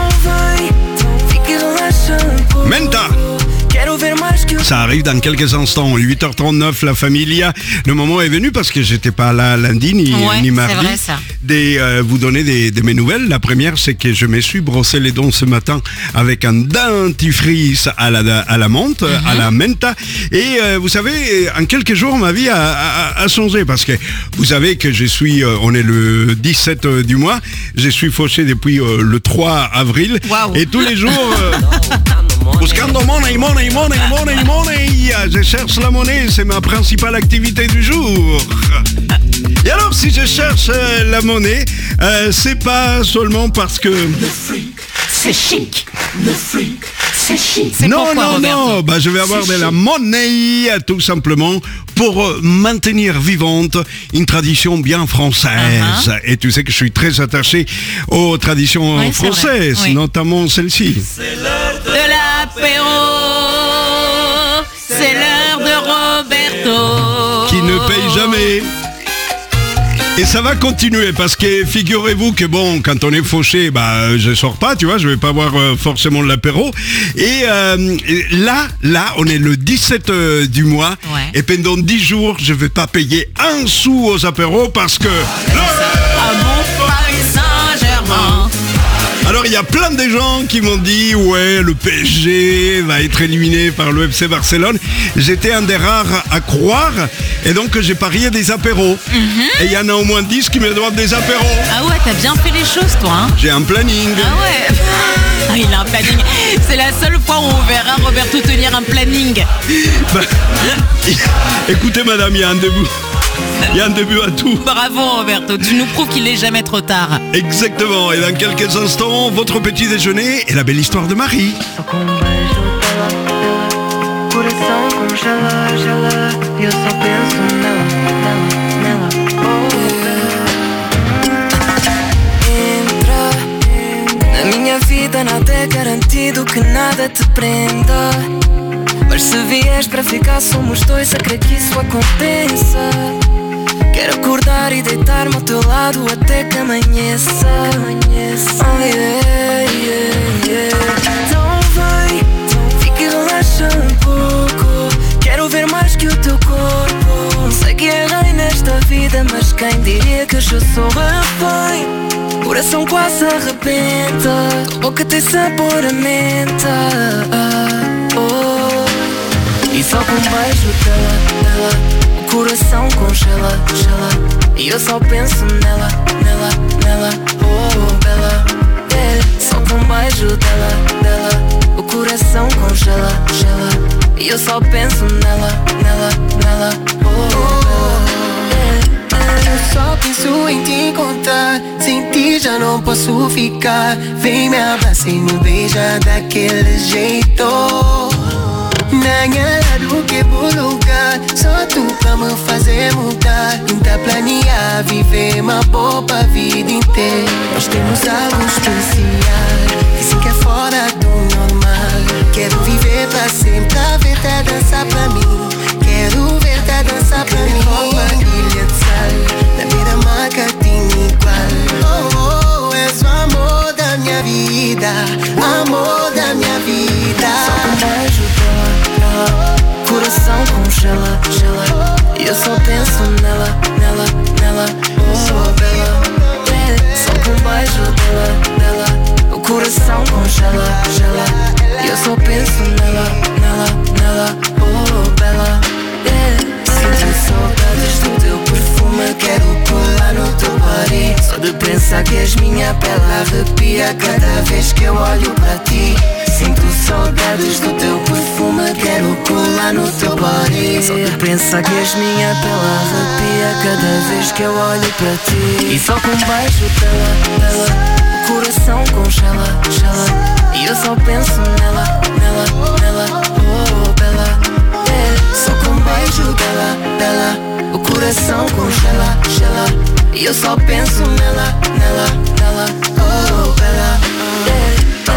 Menta. Ça arrive dans quelques instants, 8h39, la familia. Le moment est venu parce que j'étais pas là lundi ni mardi. C'est vrai, ça. De vous donner de mes nouvelles. La première, c'est que je me suis brossé les dents ce matin avec un dentifrice à la menthe, à la menta. Et vous savez, en quelques jours, ma vie a changé parce que vous savez que je suis, on est le 17 du mois, je suis fauché depuis le 3 avril. Wow. Et tous les jours... Buscando money, money, money, money, money. Je cherche la monnaie, c'est ma principale activité du jour. Et alors, si je cherche la monnaie, c'est pas seulement parce que... Le fric, c'est chic. Le fric, c'est chic. Non, bah, je vais avoir de la monnaie, tout simplement, pour maintenir vivante une tradition bien française. Et tu sais que je suis très attaché aux traditions françaises, notamment celle-ci. C'est l'heure de l'apéro, c'est l'heure de Roberto. Qui ne paye jamais. Et ça va continuer parce que figurez-vous que bon, quand on est fauché, bah je sors pas, tu vois, je vais pas boire forcément de l'apéro. Et là, on est le 17 du mois et pendant 10 jours, je vais pas payer un sou aux apéros parce que... À mon Paris Saint-Germain. Alors il y a plein de gens qui m'ont dit ouais le PSG va être éliminé par le FC Barcelone. J'étais un des rares à croire et donc j'ai parié des apéros. Et il y en a au moins 10 qui me doivent des apéros. Ah ouais, t'as bien fait les choses toi hein. J'ai un planning. Ah ouais. Il a un planning. C'est la seule fois où on verra Roberto tenir un planning. Bah, écoutez madame, il y a un début. Il y a un début à tout. Bravo Roberto, tu nous prouves qu'il n'est jamais trop tard. Exactement, et dans quelques instants, votre petit déjeuner et la belle histoire de Marie. e eu só penso nela, nela, nela. Entra na minha vida, nada é garantido, que nada te prenda. Mas se vies para ficar, somos dois, a crer que isso aconteça. Quero acordar e deitar-me ao teu lado até que amanheça. Oh, yeah, yeah, yeah. Então vem, fica e relaxa um pouco. Quero ver mais que o teu corpo. Sei que é rei nesta vida, mas quem diria que eu já sou refém? Coração quase arrebenta, tua boca tem sabor a menta. E só com um beijo dela, o coração congela, gela. E eu só penso nela, oh, bela, yeah. Só com um beijo dela, o coração congela, gela. E eu só penso nela, oh, bela, yeah. Eu só penso em te encontrar, sem ti já não posso ficar. Vem me abraçar e me beija daquele jeito. Nada do que por lugar, só tu pra me fazer mudar. Tenta planear, viver uma boa vida inteira. Nós temos algo especial, dizem que é fora do normal. Quero viver pra sempre, a ver-te dançar pra mim. Quero ver-te dançar pra mim. Roupa, ilha de sal, na beira marca tem igual. Oh, oh, és o amor da minha vida, amor da minha vida. Só com um beijo dela, coração congela, gela. E eu só penso nela, oh, bela, yeah. Só com um beijo dela, o coração congela, gela. E eu só penso nela, oh, bela, yeah. Sinto saudades do teu perfume, quero pular no teu body. Só de pensar que és minha pele arrepia cada vez que eu olho para ti. Sinto saudades do teu perfume, quero colar no teu body. Só de pensar que és minha pele arrepia cada vez que eu olho para ti. E só com um beijo dela, o coração congela, gela. E eu só penso nela, oh, bela, yeah. Só com um beijo dela, o coração congela, gela. E eu só penso nela, oh, bela, yeah.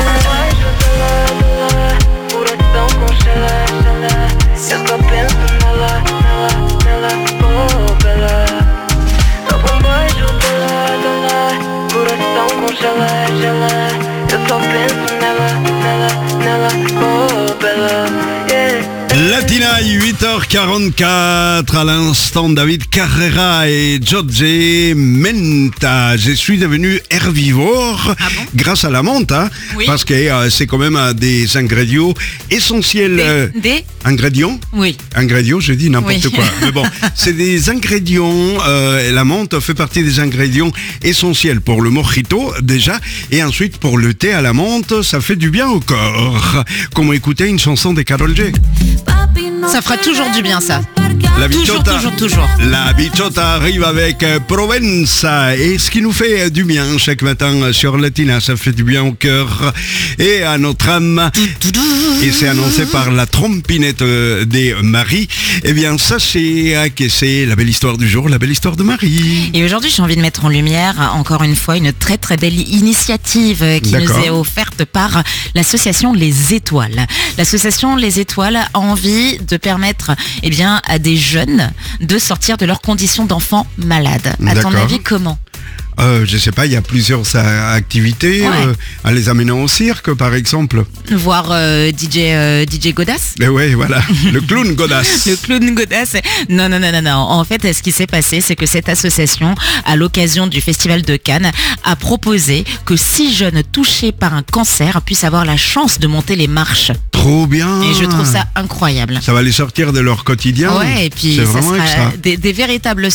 Coração congela, gela. Eu só penso nela, oh, bela. Só com um beijo dela, coração congela, gela. Eu só penso nela, oh, bela, yeah. Latina, 8h44, à l'instant David Carrera et José Menta. Je suis devenu herbivore grâce à la menthe, hein, oui. Parce que c'est quand même des ingrédients essentiels. Des ingrédients? Oui. Ingrédients, je dis n'importe quoi. Mais bon, c'est des ingrédients, la menthe fait partie des ingrédients essentiels pour le mojito déjà, et ensuite pour le thé à la menthe, ça fait du bien au corps. Comme écouter une chanson de Karol G. Ça fera toujours du bien, ça. La bichota, toujours. La bichota arrive avec Provenza, et ce qui nous fait du bien chaque matin sur Latina, ça fait du bien au cœur et à notre âme. Et c'est annoncé par la trompinette des Marie. Eh bien, sachez que c'est la belle histoire du jour, la belle histoire de Marie. Et aujourd'hui, j'ai envie de mettre en lumière, encore une fois, une très très belle initiative qui nous est offerte par l'association Les Étoiles. L'association Les Étoiles a envie de permettre à des jeunes de sortir de leurs conditions d'enfants malades. À ton avis, comment ? Je sais pas, il y a plusieurs activités, à les amener au cirque par exemple. Voir DJ Godas. Mais ouais, voilà, le clown Godas. Le clown Godas. Non. En fait, ce qui s'est passé, c'est que cette association, à l'occasion du Festival de Cannes, a proposé que 6 jeunes touchés par un cancer puissent avoir la chance de monter les marches. Trop bien. Et je trouve ça incroyable. Ça va les sortir de leur quotidien. Ouais, et puis c'est ça vraiment sera extra. Des véritables stars.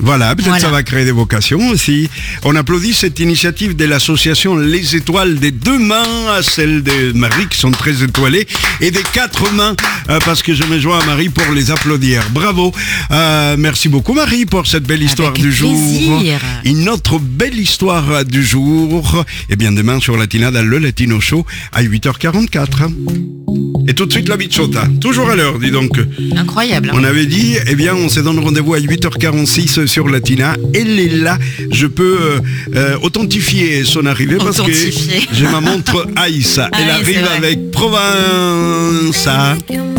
Voilà, peut-être ça va créer des vocations aussi. On applaudit cette initiative de l'association Les Étoiles des 2 mains à celle de Marie qui sont très étoilées et des 4 mains parce que je me joins à Marie pour les applaudir. Bravo. Merci beaucoup Marie pour cette belle histoire du jour. Une autre belle histoire du jour. Et bien demain sur Latina dans le Latino Show à 8h44. Et tout de suite la bichota. Toujours à l'heure, dis donc. Incroyable. On avait dit, eh bien on se donne rendez-vous à 8h46 sur Latina. Elle est là. Je peux authentifier son arrivée parce que j'ai ma montre Aïssa. Elle arrive avec Provenza.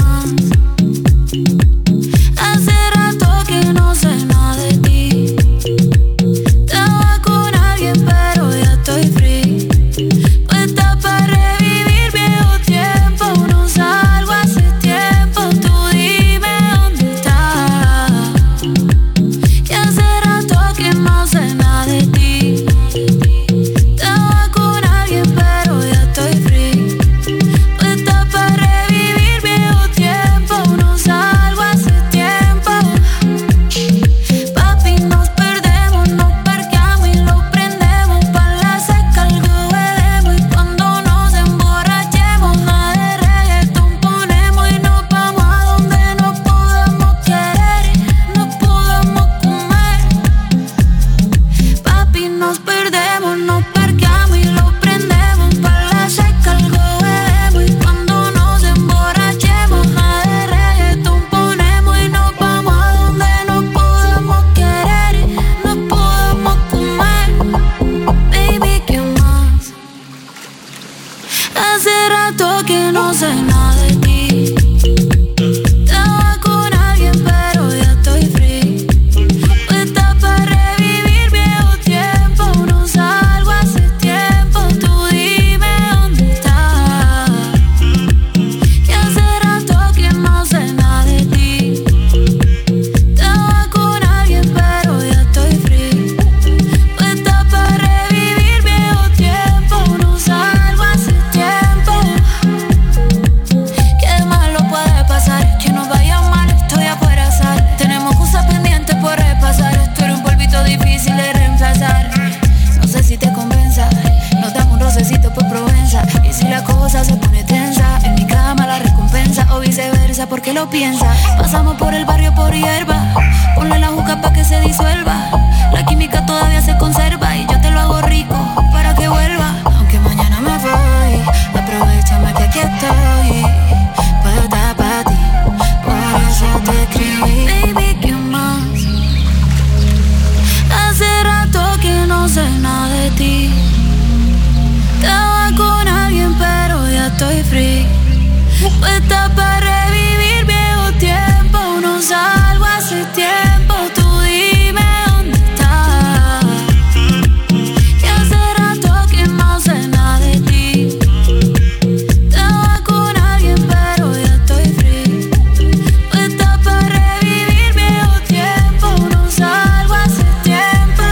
Porque lo piensa, pasamos por el barrio por hierba, ponle la juca pa' que se disuelva, la química todavía se conserva y yo te lo hago rico para que vuelva, aunque mañana me voy, aprovechame que aquí estoy, puedo estar pa' ti, por eso te escribí, baby, ¿qué más? Hace rato que no sé nada de ti, estaba con alguien pero ya estoy free, puesta para revivir viejo tiempo, no salgo hace tiempo, tú dime dónde estás. Que hace rato que no sé nada de ti, estaba con alguien pero ya estoy free, puesta para revivir viejo tiempo, no salgo hace tiempo.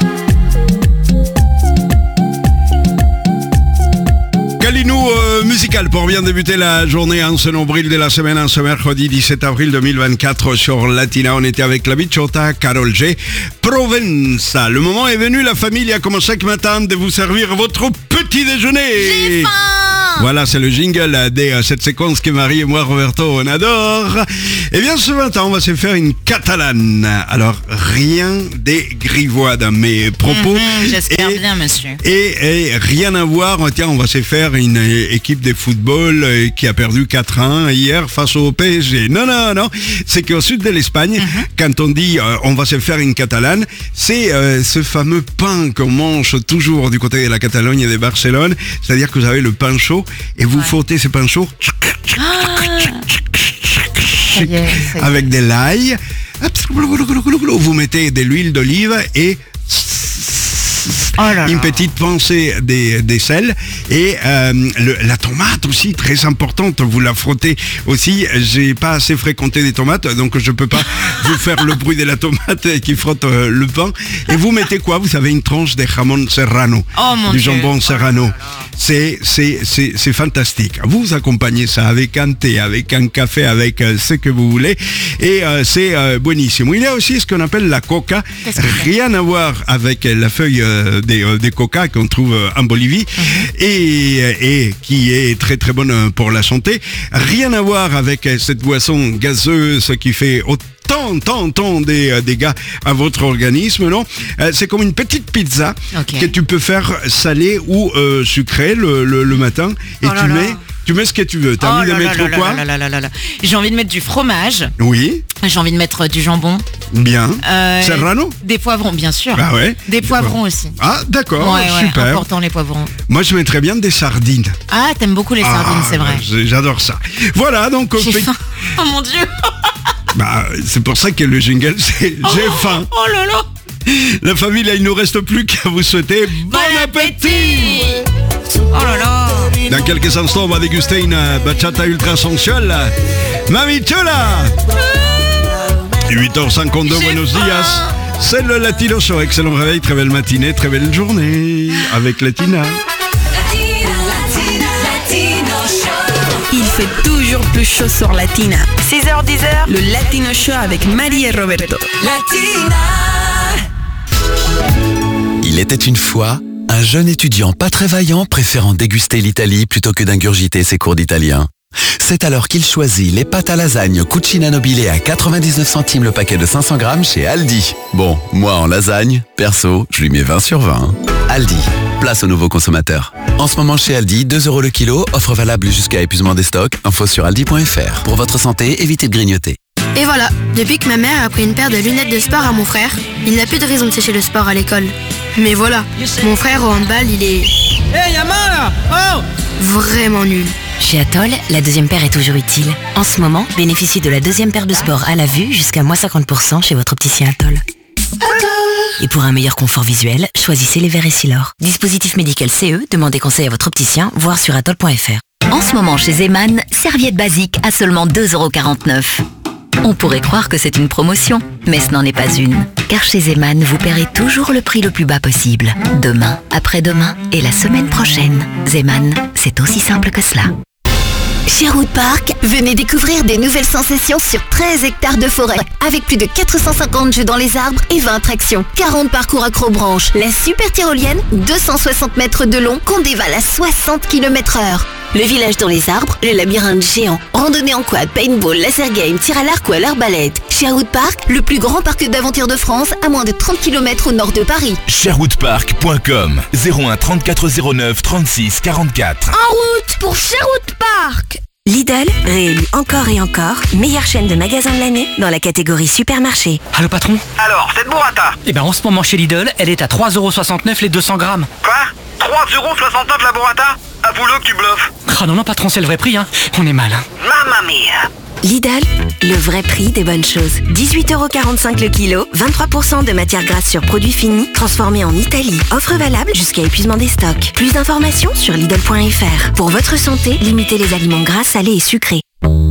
Calinou musical pour bien débuter la journée en ce nombril de la semaine, en ce mercredi 17 avril 2024 sur Latina. On était avec la bichota, Carol G, Provenza. Le moment est venu, la famille a comme chaque matin de vous servir votre petit déjeuner. J'ai faim. Voilà, c'est le jingle de cette séquence que Marie et moi, Roberto, on adore. Eh bien, ce matin, on va se faire une catalane. Alors, rien des grivois dans mes propos. J'espère bien, monsieur. Et rien à voir, tiens, on va se faire une équipe de football qui a perdu 4-1 hier face au PSG. Non, c'est qu'au sud de l'Espagne, quand on dit on va se faire une catalane, c'est ce fameux pain qu'on mange toujours du côté de la Catalogne et de Barcelone, c'est-à-dire que vous avez le pain chaud et vous frottez ce pain chaud avec de l'ail, vous mettez de l'huile d'olive et une petite pincée de sel et la tomate aussi très importante, vous la frottez aussi. J'ai pas assez fréquenté des tomates donc je peux pas vous faire le bruit de la tomate qui frotte le pain. Et vous mettez quoi? Vous avez une tranche de jamon serrano, du jambon serrano. c'est fantastique. Vous accompagnez ça avec un thé, avec un café, avec ce que vous voulez, et c'est buonissimo. Il y a aussi ce qu'on appelle la coca, rien à voir avec la feuille des coca qu'on trouve en Bolivie, et qui est très très bonne pour la santé. Rien à voir avec cette boisson gazeuse qui fait tant des dégâts à votre organisme, non? C'est comme une petite pizza que tu peux faire salée ou sucrée le matin, et tu mets ce que tu veux. T'as envie de mettre quoi? J'ai envie de mettre du fromage. Oui. J'ai envie de mettre du jambon. Bien. Serrano? Des poivrons, bien sûr. Ah ouais. Des poivrons aussi. Ah d'accord, super. Important les poivrons. Moi je mettrais bien des sardines. Ah, t'aimes beaucoup les sardines, c'est vrai. J'adore ça. Voilà, donc... J'ai faim. Oh mon Dieu. C'est pour ça que le jingle, c'est j'ai faim. Oh là là. La famille, là, il ne nous reste plus qu'à vous souhaiter bon appétit. Oh là là. Dans quelques instants, on va déguster une bachata ultra sensuelle. Mami Chula. 8h52, buenos dias. C'est le Latino Show. Excellent réveil, très belle matinée, très belle journée avec Latina. Il fait toujours plus chaud sur Latina. 6h, 10h, le Latino Show avec Marie et Roberto. Latina. Il était une fois un jeune étudiant pas très vaillant préférant déguster l'Italie plutôt que d'ingurgiter ses cours d'italien. C'est alors qu'il choisit les pâtes à lasagne Cucina Nobile à 99 centimes le paquet de 500 grammes chez Aldi. Bon, moi en lasagne, perso, je lui mets 20 sur 20. Aldi, place aux nouveaux consommateurs. En ce moment chez Aldi, 2 € le kilo, offre valable jusqu'à épuisement des stocks, info sur aldi.fr. Pour votre santé, évitez de grignoter. Et voilà, depuis que ma mère a pris une paire de lunettes de sport à mon frère, il n'a plus de raison de sécher le sport à l'école. Mais voilà, mon frère au handball, il est... Hey, Yamala! Oh! Vraiment nul. Chez Atoll, la deuxième paire est toujours utile. En ce moment, bénéficiez de la deuxième paire de sport à la vue jusqu'à moins 50% chez votre opticien Atoll. Et pour un meilleur confort visuel, choisissez les verres Essilor. Dispositif médical CE, demandez conseil à votre opticien, voire sur atoll.fr. En ce moment chez Zeman, serviette basique à seulement 2,49 €. On pourrait croire que c'est une promotion, mais ce n'en est pas une. Car chez Zeman, vous paierez toujours le prix le plus bas possible. Demain, après-demain et la semaine prochaine. Zeman, c'est aussi simple que cela. Sherwood Park, venez découvrir des nouvelles sensations sur 13 hectares de forêt, avec plus de 450 jeux dans les arbres et 20 attractions. 40 parcours acrobranches, la super tyrolienne, 260 mètres de long, qu'on dévale à 60 km/h. Le village dans les arbres, le labyrinthe géant, randonnée en quad, paintball, laser game, tir à l'arc ou à l'arbalète. Sherwood Park, le plus grand parc d'aventure de France, à moins de 30 km au nord de Paris. Sherwoodpark.com 01 34 09 36 44. En route pour Sherwood Park. Lidl, réélu encore et encore, meilleure chaîne de magasins de l'année dans la catégorie supermarché. Allô patron? Alors, cette burrata? En ce moment chez Lidl, elle est à 3,69 € les 200 grammes. Quoi? 3,69 € la burrata? Avoue-le que tu bluffes. Ah non, patron, c'est le vrai prix, hein. On est mal, hein. Mamma mia. Lidl, le vrai prix des bonnes choses. 18,45 € le kilo, 23% de matière grasse sur produits finis, transformés en Italie. Offre valable jusqu'à épuisement des stocks. Plus d'informations sur Lidl.fr. Pour votre santé, limitez les aliments gras, salés et sucrés.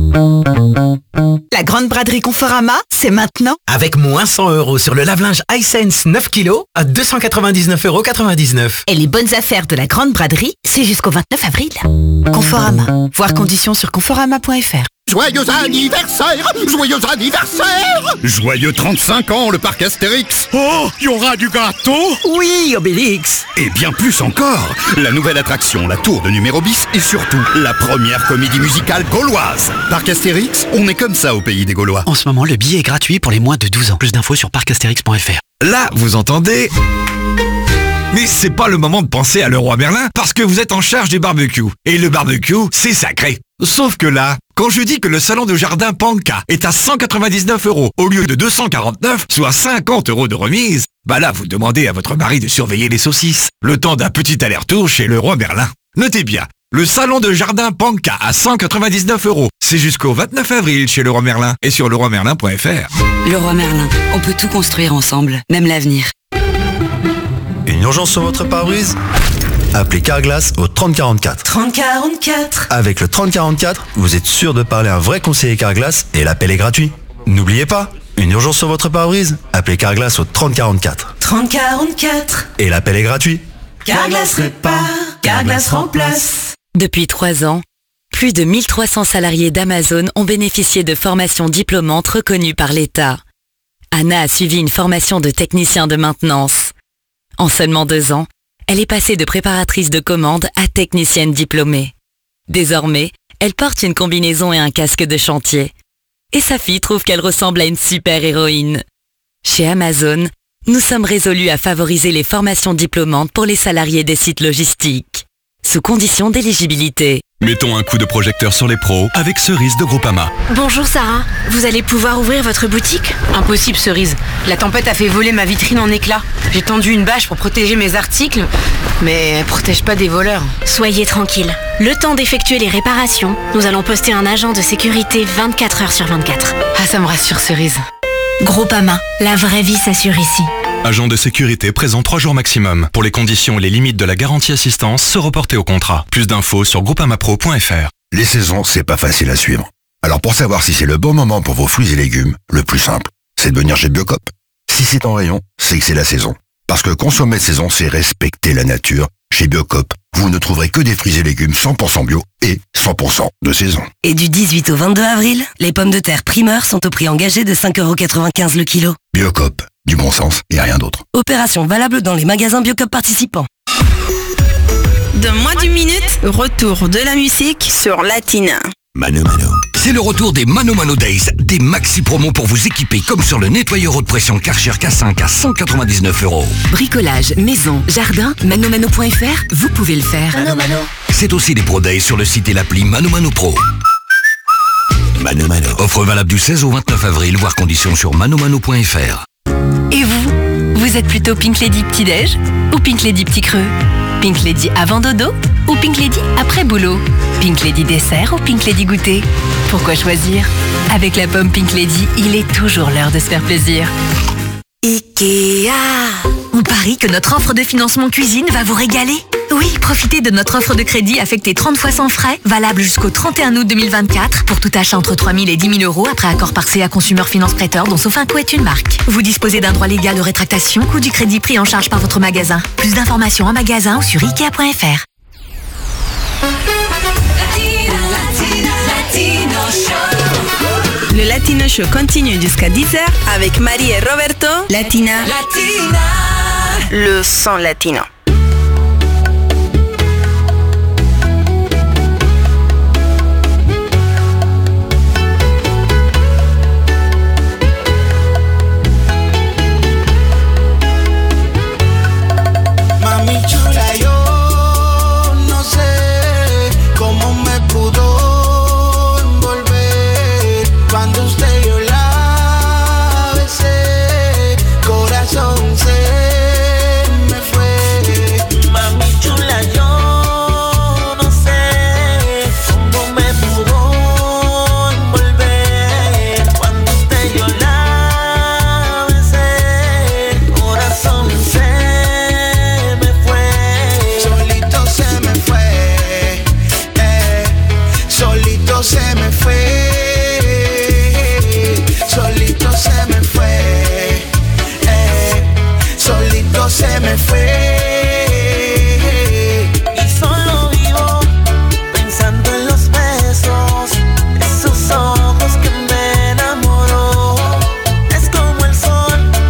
La grande braderie Conforama, c'est maintenant. Avec moins 100 € sur le lave-linge Hisense 9 kg à 299,99 €. Et les bonnes affaires de la grande braderie, c'est jusqu'au 29 avril. Conforama. Voir conditions sur conforama.fr. Joyeux anniversaire! Joyeux anniversaire! Joyeux 35 ans, le parc Astérix! Oh, il y aura du gâteau? Oui, Obélix! Et bien plus encore! La nouvelle attraction, la tour de numéro bis, et surtout, la première comédie musicale gauloise! Parc Astérix, on est comme ça au pays des Gaulois. En ce moment, le billet est gratuit pour les moins de 12 ans. Plus d'infos sur parcastérix.fr. Là, vous entendez? Mais c'est pas le moment de penser à Leroy Merlin parce que vous êtes en charge du barbecue. Et le barbecue, c'est sacré. Sauf que là, quand je dis que le salon de jardin Panka est à 199 € au lieu de 249, soit 50 € de remise, bah là, vous demandez à votre mari de surveiller les saucisses. Le temps d'un petit aller-retour chez Leroy Merlin. Notez bien, le salon de jardin Panka à 199 €. C'est jusqu'au 29 avril chez Leroy Merlin et sur leroymerlin.fr. Leroy Merlin, on peut tout construire ensemble, même l'avenir. Une urgence sur votre pare-brise? Appelez Carglass au 3044. 3044. Avec le 3044, vous êtes sûr de parler à un vrai conseiller Carglass et l'appel est gratuit. N'oubliez pas, une urgence sur votre pare-brise? Appelez Carglass au 3044. 3044. Et l'appel est gratuit. Carglass répare. Carglass remplace. Depuis 3 ans, plus de 1300 salariés d'Amazon ont bénéficié de formations diplômantes reconnues par l'État. Anna a suivi une formation de technicien de maintenance. En seulement 2 ans, elle est passée de préparatrice de commande à technicienne diplômée. Désormais, elle porte une combinaison et un casque de chantier. Et sa fille trouve qu'elle ressemble à une super-héroïne. Chez Amazon, nous sommes résolus à favoriser les formations diplômantes pour les salariés des sites logistiques, sous condition d'éligibilité. Mettons un coup de projecteur sur les pros avec Cerise de Groupama. Bonjour Sarah, vous allez pouvoir ouvrir votre boutique ? Impossible Cerise, la tempête a fait voler ma vitrine en éclats. J'ai tendu une bâche pour protéger mes articles, mais elle protège pas des voleurs. Soyez tranquille, le temps d'effectuer les réparations, nous allons poster un agent de sécurité 24 heures sur 24. Ah, ça me rassure Cerise. Groupama, la vraie vie s'assure ici. Agent de sécurité présent 3 jours maximum. Pour les conditions et les limites de la garantie assistance, se reporter au contrat. Plus d'infos sur groupamapro.fr. Les saisons, c'est pas facile à suivre. Alors pour savoir si c'est le bon moment pour vos fruits et légumes, le plus simple, c'est de venir chez Biocop. Si c'est en rayon, c'est que c'est la saison. Parce que consommer de saison, c'est respecter la nature. Chez Biocop, vous ne trouverez que des fruits et légumes 100% bio et 100% de saison. Et du 18 au 22 avril, les pommes de terre primeurs sont au prix engagé de 5,95 € le kilo. Biocop, du bon sens et rien d'autre. Opération valable dans les magasins Biocop participants. Dans moins d'une minute, retour de la musique sur Latina. Mano Mano. C'est le retour des Mano Mano Days, des maxi promos pour vous équiper comme sur le nettoyeur haute pression Karcher K5 à 199 €. Bricolage, maison, jardin, manomano.fr, vous pouvez le faire. Mano Mano. C'est aussi des Pro Days sur le site et l'appli Mano Mano Pro. Mano Mano. Offre valable du 16 au 29 avril, voire conditions sur manomano.fr. Et vous êtes plutôt Pink Lady petit-déj ou Pink Lady petit creux? Pink Lady avant dodo ou Pink Lady après boulot? Pink Lady dessert ou Pink Lady goûter? Pourquoi choisir? Avec la pomme Pink Lady, il est toujours l'heure de se faire plaisir. Ikea. On parie que notre offre de financement cuisine va vous régaler. Oui, profitez de notre offre de crédit affectée 30 fois sans frais, valable jusqu'au 31 août 2024, pour tout achat entre 3 000 et 10 000 € après accord par CA Consumer Finance Prêteur, dont Sofinco est une marque. Vous disposez d'un droit légal de rétractation, coût du crédit pris en charge par votre magasin. Plus d'informations en magasin ou sur Ikea.fr. Le Latino Show continue jusqu'à 10h avec Marie et Roberto. Latina. Le son latino.